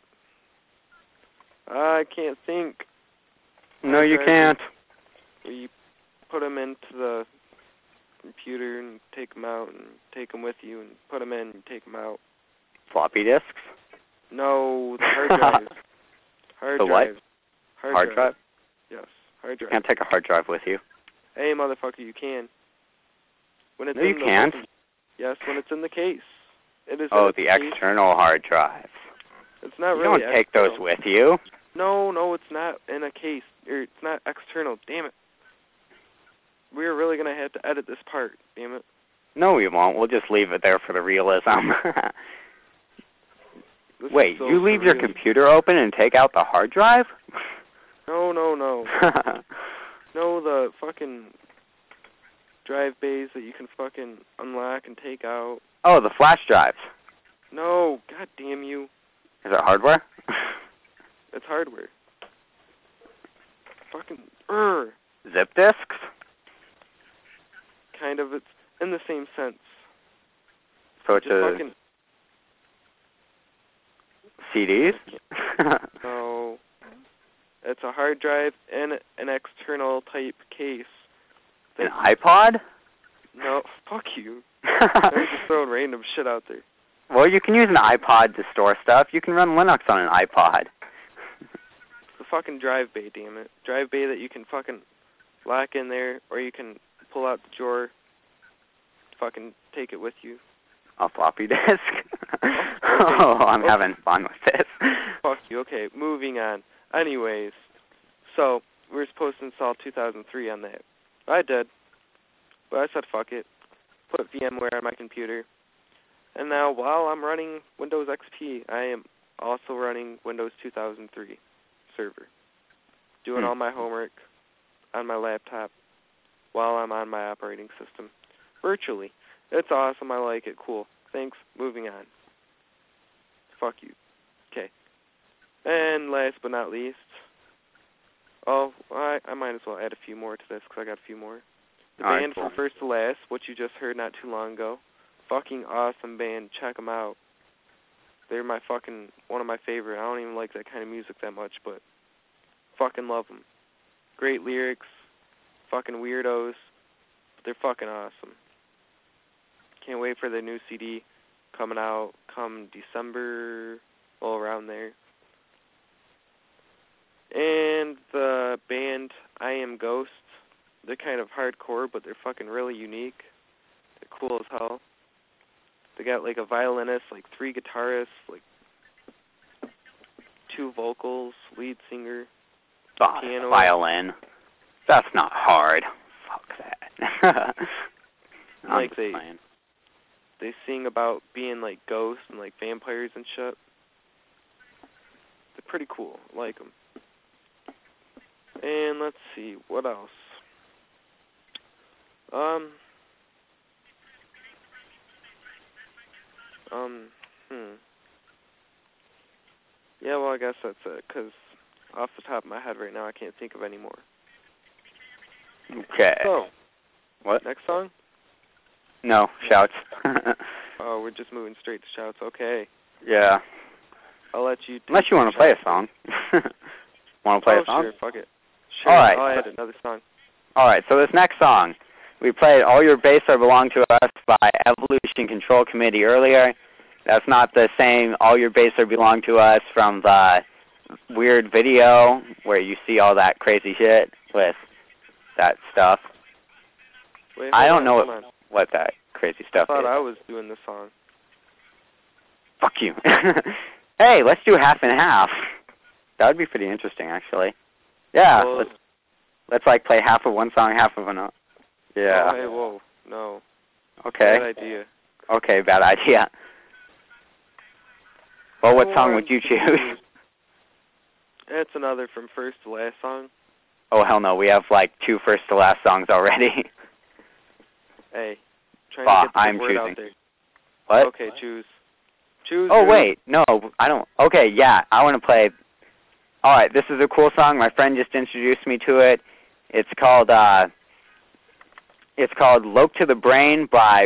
I can't think. No, you can't. Where you put them into the computer and take them out and take them with you and put them in and take them out. Floppy disks? No, the hard drives. Hard the drives. What? Hard drive? Yes, hard drive. You can't take a hard drive with you. Hey, motherfucker, you can. When it's no, you can't. Yes, when it's in the case. It is. Oh, the external hard drives. It's not you really. You don't take those with you. No, it's not in a case. It's not external. Damn it. We're really gonna have to edit this part. Damn it. No, we won't. We'll just leave it there for the realism. Wait, so you leave your computer open and take out the hard drive? No. No, the fucking drive bays that you can fucking unlock and take out. Oh, the flash drives. No, god damn you. Is it hardware? It's hardware. Fucking Zip disks? Kind of. It's in the same sense. So it's just a fucking... CDs? No. It's a hard drive in an external type case. An iPod? No, fuck you. I'm just throwing random shit out there. Well, you can use an iPod to store stuff. You can run Linux on an iPod. It's a fucking drive bay, damn it. Drive bay that you can fucking lock in there, or you can pull out the drawer, fucking take it with you. A floppy disk? I'm having fun with this. Fuck you. Okay, moving on. Anyways, so we were supposed to install 2003 on that. I did, but I said fuck it. Put VMware on my computer. And now while I'm running Windows XP, I am also running Windows 2003 server. Doing all my homework on my laptop while I'm on my operating system. Virtually. It's awesome. I like it. Cool. Thanks. Moving on. Fuck you. Okay. And last but not least, I might as well add a few more to this because I got a few more. The band from First to Last, which you just heard not too long ago. Fucking awesome band. Check them out. They're one of my favorite. I don't even like that kind of music that much, but fucking love them. Great lyrics. Fucking weirdos. But they're fucking awesome. Can't wait for their new CD coming out come December, well, around there. And the band I Am Ghost, they're kind of hardcore, but they're fucking really unique. They're cool as hell. They got like a violinist, like 3 guitarists, like 2 vocals, lead singer, piano. Violin. That's not hard. Fuck that. Like they sing about being like ghosts and like vampires and shit. They're pretty cool. I like them. And let's see, what else? Yeah, well, I guess that's it, because off the top of my head right now, I can't think of any more. Okay. So, what? Next song? No, shouts. Oh, we're just moving straight to shouts. Okay. Yeah. I'll let you... Unless you want to play a song. Want to play a song? Sure, fuck it. Sure, all right. I'll add another song. All right, so this next song, we played All Your Bass Are Belong to Us by Evolution Control Committee earlier. That's not the same All Your Bass Are Belong to Us from the weird video where you see all that crazy shit with that stuff. Wait, I don't know what that crazy stuff is. I is. thought I was doing the song. Fuck you. Hey, let's do half and half. That would be pretty interesting, actually. Yeah, well, let's like play half of one song, half of another. Yeah. Hey, whoa, no. Okay. Bad idea. Okay, bad idea. Well, what song would you choose? It's another from First to Last song. Oh, hell no. We have like 2 first to last songs already. Hey, trying to get the I'm word choosing. out there. What? Okay, choose. Choose. Oh, wait. No, I don't. Okay, yeah. I want to play. All right, this is a cool song. My friend just introduced me to it. It's called Loke to the Brain by...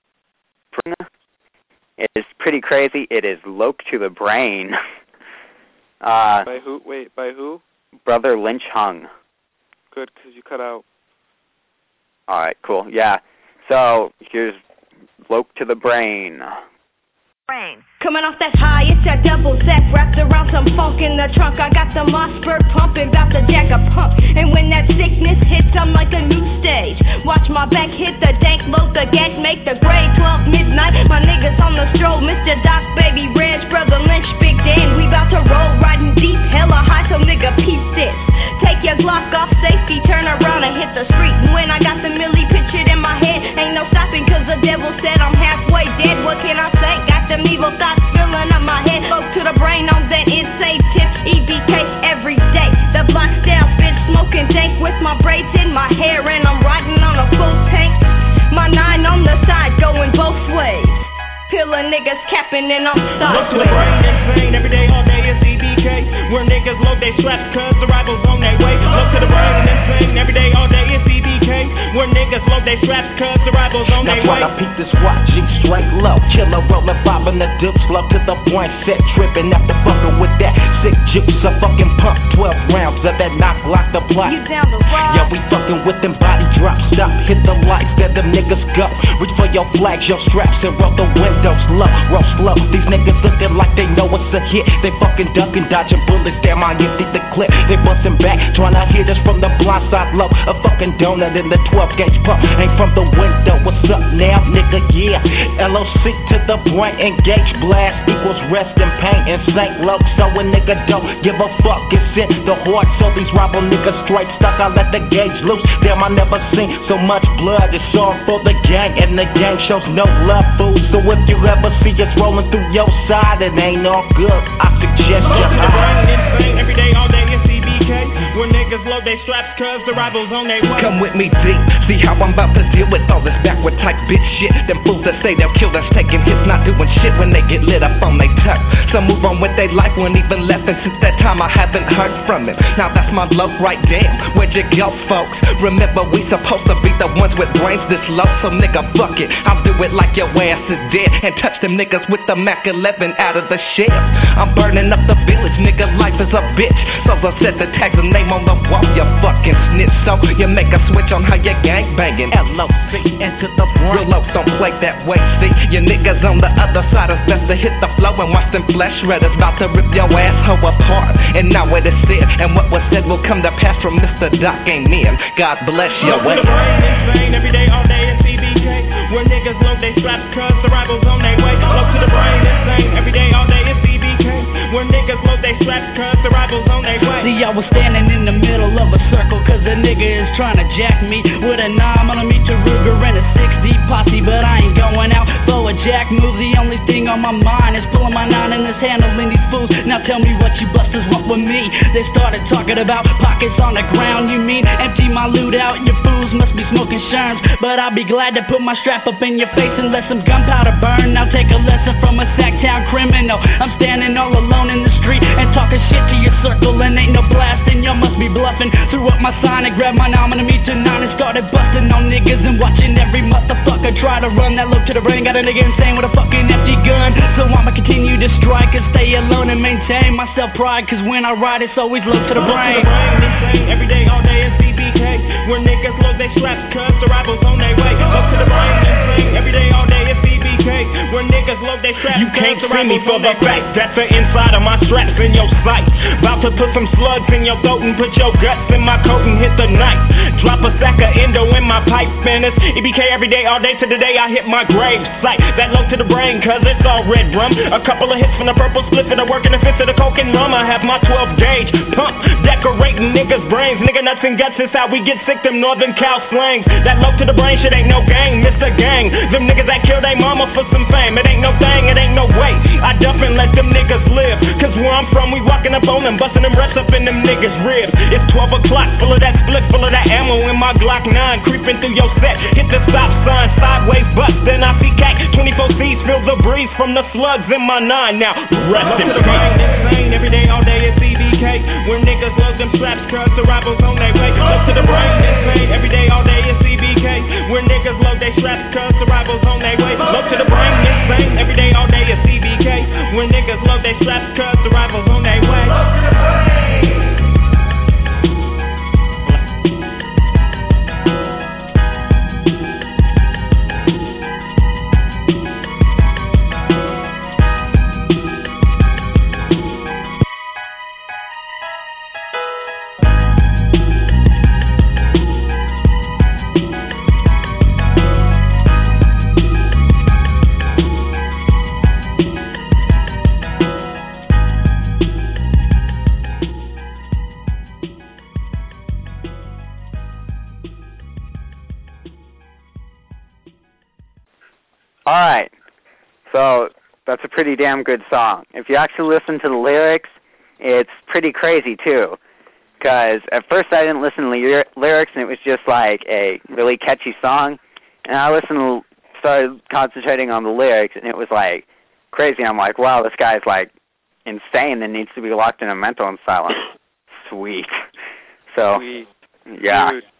It is pretty crazy. It is Loke to the Brain. By who? Wait, by who? Brother Lynch Hung. Good, because you cut out. All right, cool. Yeah. So here's Loke to the Brain. Coming off that high, it's that double zap wrapped around some funk in the trunk. I got the Mossberg pumping, bout to jack a pump. And when that sickness hits, I'm like a new stage. Watch my back hit the dank, load the gas, make the grade 12 midnight. My niggas on the stroll, Mr. Doc, Baby Reg, Brother Lynch, Big Dan. We bout to roll, riding deep, hella high, so nigga peace this. Take your Glock off safety, turn around and hit the street. And when I got the milli pictured in my head, ain't no stopping, cause the devil said I'm halfway dead. What can I say? Got them evil thoughts filling up my head. Look to the brain on that insane tip. EBK every day. The block down, bitch, smoking dank with my braids in my hair, and I'm riding on a full tank. My 9 on the side, going both ways. Pillar niggas capping and I'm sideways. Look to the brain insane every day, all day is EBK. Where niggas load they straps cause the rivals on their way. Look to the brain insane every day, all day is EBK. Where niggas load they straps cause the rivals on their way. Now I peep this watch, G straight low. Killer rolling 5 in the dip, slow to the point, set tripping after fucking with that sick juice, a fucking pump, 12 rounds of that knock, lock the plot. You down the road? Yeah, we fucking with them body drops. Stop, hit the lights, there them niggas go. Reach for your flags, your straps, and roll the windows low, roll slow. These niggas looking like they know it's a hit. They fucking ducking, dodging bullets. Damn, I empty the clip. They busting back, trying to hit us from the blind side low. A fucking donut in the 12 gauge pump. Ain't from the window. What's up now, nigga? Yeah. LOC to the brain, engage blast equals rest and pain and St. Luke. So a nigga don't give a fuck. It's in the heart. So these rival niggas straight stuck. I let the gauge loose. Damn, I never seen so much blood. It's all for the gang, and the gang shows no love, fool. So if you ever see us rolling through your side, it ain't all good. I suggest you hide. Insane every day, all day in CBK. When niggas load they straps, cause the rivals on their way. Come with me deep, see how I'm about to deal with all this backward type bitch shit. Them fools that say they'll kill us, taking hits, not doing shit when they get lit up on they tuck. Some move on with their life, when even left, and since that time I haven't heard from him. Now that's my luck, right? Damn, where'd you go, folks? Remember we supposed to be the ones with brains this low, so nigga fuck it. I'll do it like your ass is dead, and touch them niggas with the Mac 11 out of the shells. I'm burning up the village, nigga, life is a bitch. So I set the tags and name on the wall, you fucking snitch. So you make a switch on how you gang banging. LOC into the brain. Real lows don't play that way, see. Your niggas on the other side, it's best to hit the flow and watch them flesh shredders about to rip your asshole apart. And now what is said, and what was said will come to pass from Mr. Doc Amen. God bless your way. Insane every day, all day in CBK. Where niggas load they straps, cause the rivals on their way. Low to the brain, insane every day, all day in CBK. Where niggas load they straps, cause the rivals on their way. See, I was standing in the middle of a circle, cause a nigga is trying to jack me with a 9mm Ruger and a 6 deep posse, but I ain't going out for a jack move. The only thing on my mind is pulling my 9 and is handling these fools. Now tell me what you busters want with me. They started talking about pockets on the ground. You mean empty my loot out? Your fools must be smoking sherms, but I'll be glad to put my strap up in your face and let some gunpowder burn. Now take a lesson from a Sacktown criminal. I'm standing all alone in the street and talking shit to your circle, and ain't no blasting. Y'all must be bluffing. Threw up my sign and grabbed my 9mm and started busting on niggas and watching every motherfucker try to run. That look to the brain got a nigga insane with a fucking empty gun. So I'ma continue to strike and stay alone and maintain my self-pride, cause when I ride it's always low to the brain. Insane every day, all day in CBK. Where niggas load they straps, cause the rivals on their way. Low to the brain, insane every day, all day in CBK. Where niggas load they straps, you can't see me for the fact that the inside of my straps in your sight. About to put some slugs in your throat and put your guts in my coat and hit the knife. Drop a sack of endo in my pipe, and it's EBK every day, all day to the day I hit my grave site. That low to the brain, cause it's all red rum. A couple of hits from the purple split for the work and a fifth of the coke and rum. I have my 12 gauge pump, decorating niggas' brains. Nigga nuts and guts is how we get sick, them northern cow slangs. That low to the brain shit ain't no gang, Mr. Gang. Them niggas that kill they mama for some fame. It ain't no thing, it ain't no way. I dump and let them niggas live, cause where I'm from we walking up on them, busting them reps up in them niggas' ribs. It's 12 o'clock, full of that split, full of that ammo in my Glock 9, creeping through your set. Hit the stop sign, sideways bust, then I see CAC 24 C's, feel the breeze from the slugs in my 9. Now rest in peace. Insane every day, all day in CBK. Where niggas load them straps, cause the rivals on their way. Low to the brain, insane every day, all day in CBK. Where niggas load they straps, cause the rivals on their way. Low to the brain, insane every day, all day in CBK. Where niggas load they straps, cause the rivals on their way. Alright, so that's a pretty damn good song. If you actually listen to the lyrics, it's pretty crazy too. Because at first I didn't listen to the lyrics and it was just like a really catchy song. And I started concentrating on the lyrics and it was like crazy. I'm like, wow, this guy's like insane and needs to be locked in a mental asylum. Sweet. So, Sweet. yeah. Dude.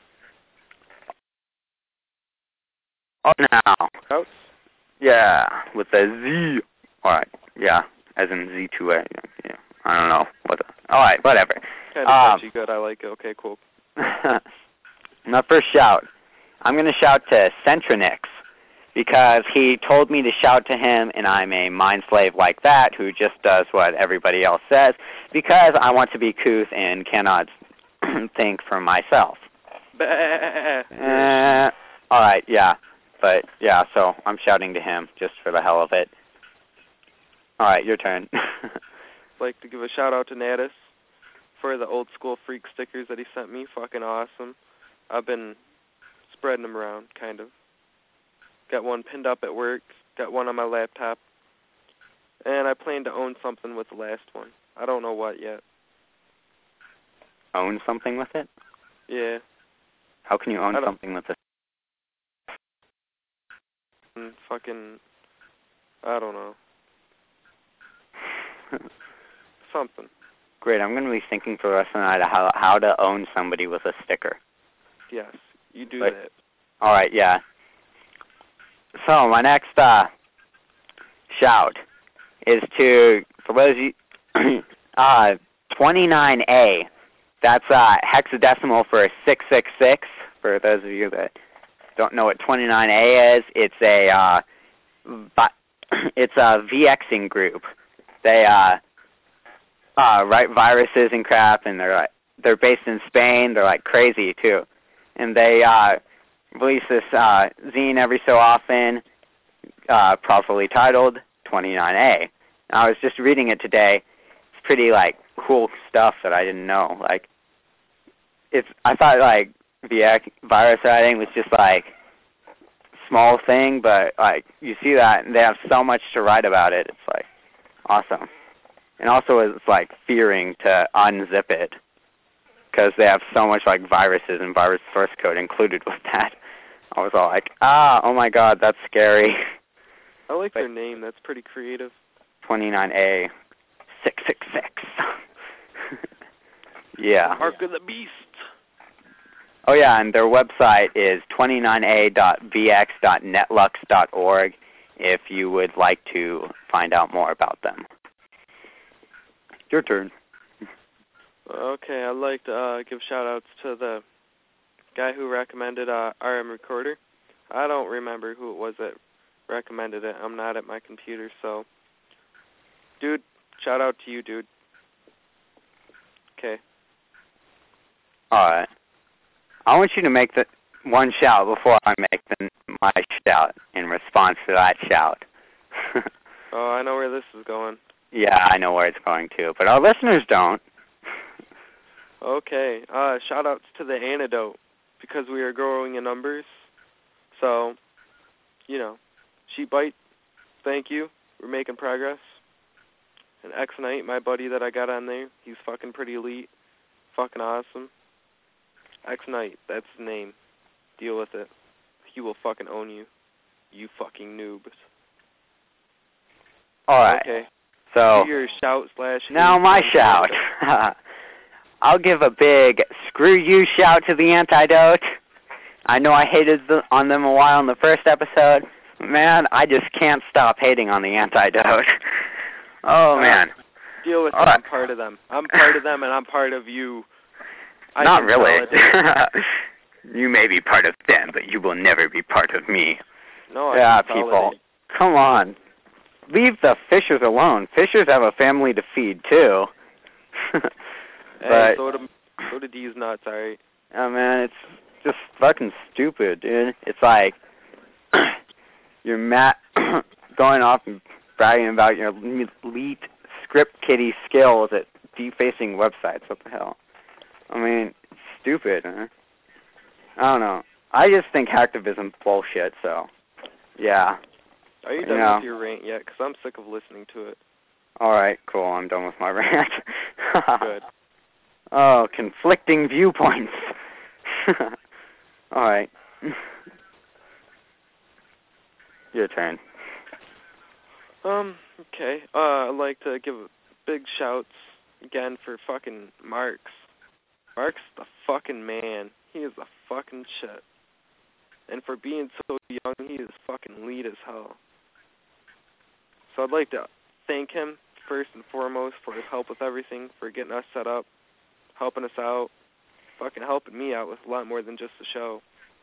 Oh, now. Oh. Yeah, with the Z. Alright, yeah, as in Z2A. Yeah. I don't know. Alright, whatever. Kind of catchy, good. I like it. Okay, cool. My first shout. I'm going to shout to Centronix because he told me to shout to him, and I'm a mind slave like that who just does what everybody else says because I want to be couth and cannot think for myself. Alright, yeah. But, yeah, so I'm shouting to him just for the hell of it. Alright, your turn. I'd like to give a shout-out to Natus for the old school freak stickers that he sent me. Fucking awesome. I've been spreading them around, kind of. Got one pinned up at work. Got one on my laptop. And I plan to own something with the last one. I don't know what yet. Own something with it? Yeah. How can you own something with it? Fucking, I don't know. Something. Great, I'm going to be thinking for the rest of the night how to own somebody with a sticker. Yes, you do that. Alright, yeah. So, my next shout is to, for those of you, 29A. That's hexadecimal for 666, for those of you that don't know what 29A is. It's a VXing group. They write viruses and crap, and they're based in Spain. They're like crazy too, and they release this zine every so often, properly titled 29A. And I was just reading it today. It's pretty like cool stuff that I didn't know. Like, I thought like virus writing was just like small thing, but like you see that, and they have so much to write about it. It's like awesome. And also it's like fearing to unzip it because they have so much like viruses and virus source code included with that. I was all like, oh my god, that's scary. I like their name. That's pretty creative. 29A 666. Yeah. Mark of the Beast. Oh yeah, and their website is 29a.vx.netlux.org if you would like to find out more about them. Your turn. Okay, I'd like to give shout-outs to the guy who recommended RM Recorder. I don't remember who it was that recommended it. I'm not at my computer, so... Dude, shout-out to you, dude. Okay. Alright. I want you to make the one shout before I make my shout in response to that shout. Oh, I know where this is going. Yeah, I know where it's going to, but our listeners don't. Okay. Shout-outs to the Antidote, because we are growing in numbers. So, you know, Sheepbite, thank you. We're making progress. And X-Knight, my buddy that I got on there, he's fucking pretty elite. Fucking awesome. X-Knight, that's the name. Deal with it. He will fucking own you. You fucking noobs. Alright. Okay. So, do your shout / now my shout. I'll give a big screw you shout to the Antidote. I know I hated on them a while in the first episode. Man, I just can't stop hating on the Antidote. Oh, man. Deal with it. I'm part of them. I'm part of them, and I'm part of you. Not really. You may be part of them, but you will never be part of me. No, yeah, people. Come on. Leave the fishers alone. Fishers have a family to feed, too. Hey, so do these nuts, alright? Oh, man, it's just fucking stupid, dude. It's like, you're going off and bragging about your elite script kiddie skills at defacing websites. What the hell? I mean, it's stupid, huh? I don't know. I just think hacktivism's bullshit, so, yeah. Are you done with your rant yet? Because I'm sick of listening to it. Alright, cool. I'm done with my rant. Good. Oh, conflicting viewpoints. Alright. Your turn. Okay. I'd like to give big shouts again for fucking Marks. Mark's the fucking man. He is the fucking shit. And for being so young, he is fucking lead as hell. So I'd like to thank him first and foremost for his help with everything, for getting us set up, helping us out, fucking helping me out with a lot more than just the show.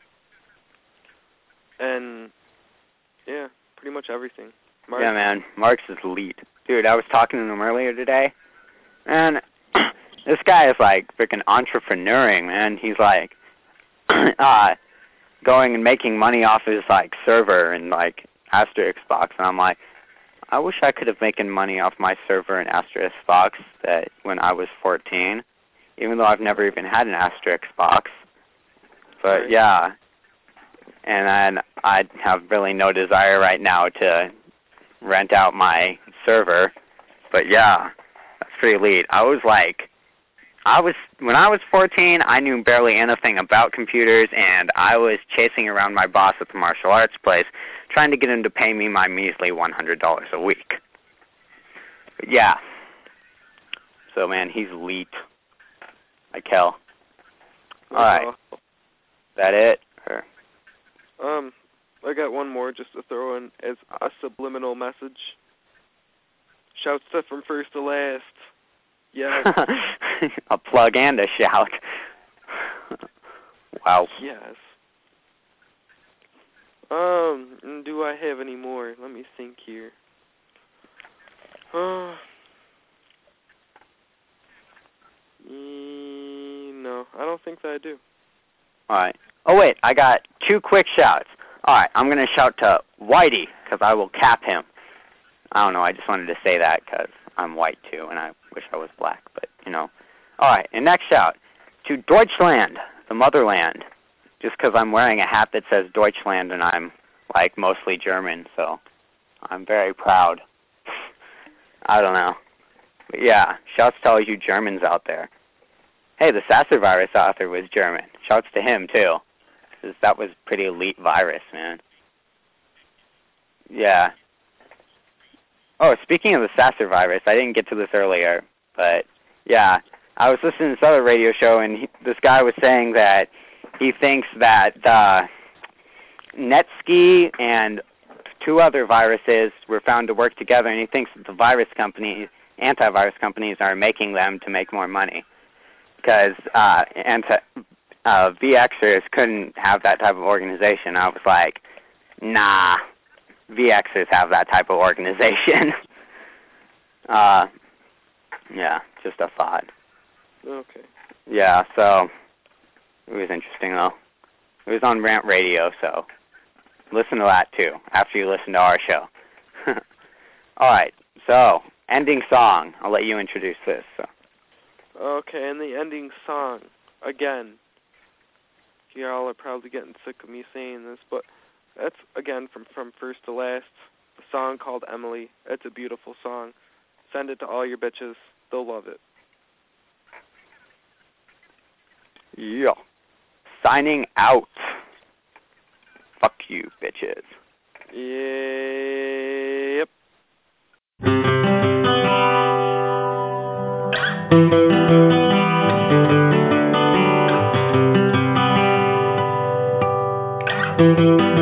And, yeah, pretty much everything. Mark? Yeah, man. Mark's is elite. Dude, I was talking to him earlier today, and this guy is, like, freaking entrepreneuring, man. He's, like, going and making money off his, like, server and, like, Asterisk Box. And I'm like, I wish I could have making money off my server and Asterisk Box that when I was 14, even though I've never even had an Asterisk Box. But, right. yeah. And then I have really no desire right now to rent out my server. But, yeah, that's pretty elite. When I was 14, I knew barely anything about computers, and I was chasing around my boss at the martial arts place, trying to get him to pay me my measly $100 a week. But yeah. So, man, he's elite. Like hell. Alright. Is that it? Or? I got one more just to throw in as a subliminal message. Shouts to from first to last. Yes. A plug and a shout. Wow. Yes. Do I have any more? Let me think here. No, I don't think that I do. Alright. Oh, wait, I got 2 quick shouts. Alright, I'm going to shout to Whitey, because I will cap him. I don't know, I just wanted to say that because I'm white, too, and I wish I was black, but, you know. Alright, and next shout to Deutschland, the motherland, just because I'm wearing a hat that says Deutschland, and I'm, like, mostly German, so I'm very proud. I don't know. But, yeah, shouts to all you Germans out there. Hey, the Sasser virus author was German. Shouts to him, too. Because that was a pretty elite virus, man. Yeah. Oh, speaking of the Sasser virus, I didn't get to this earlier, but, yeah, I was listening to this other radio show, and this guy was saying that he thinks that Netski and 2 other viruses were found to work together, and he thinks that the antivirus companies are making them to make more money. Because VXers couldn't have that type of organization. I was like, nah, VXers have that type of organization. Yeah, just a thought. Okay. Yeah, so it was interesting, though. It was on Rant Radio, so listen to that, too, after you listen to our show. All right, so ending song. I'll let you introduce this. So. Okay, and the ending song, again, y'all are probably getting sick of me saying this, but that's, again, from first to last, a song called Emily. It's a beautiful song. Send it to all your bitches. They'll love it. Yeah. Signing out. Fuck you, bitches. Yep. Thank you.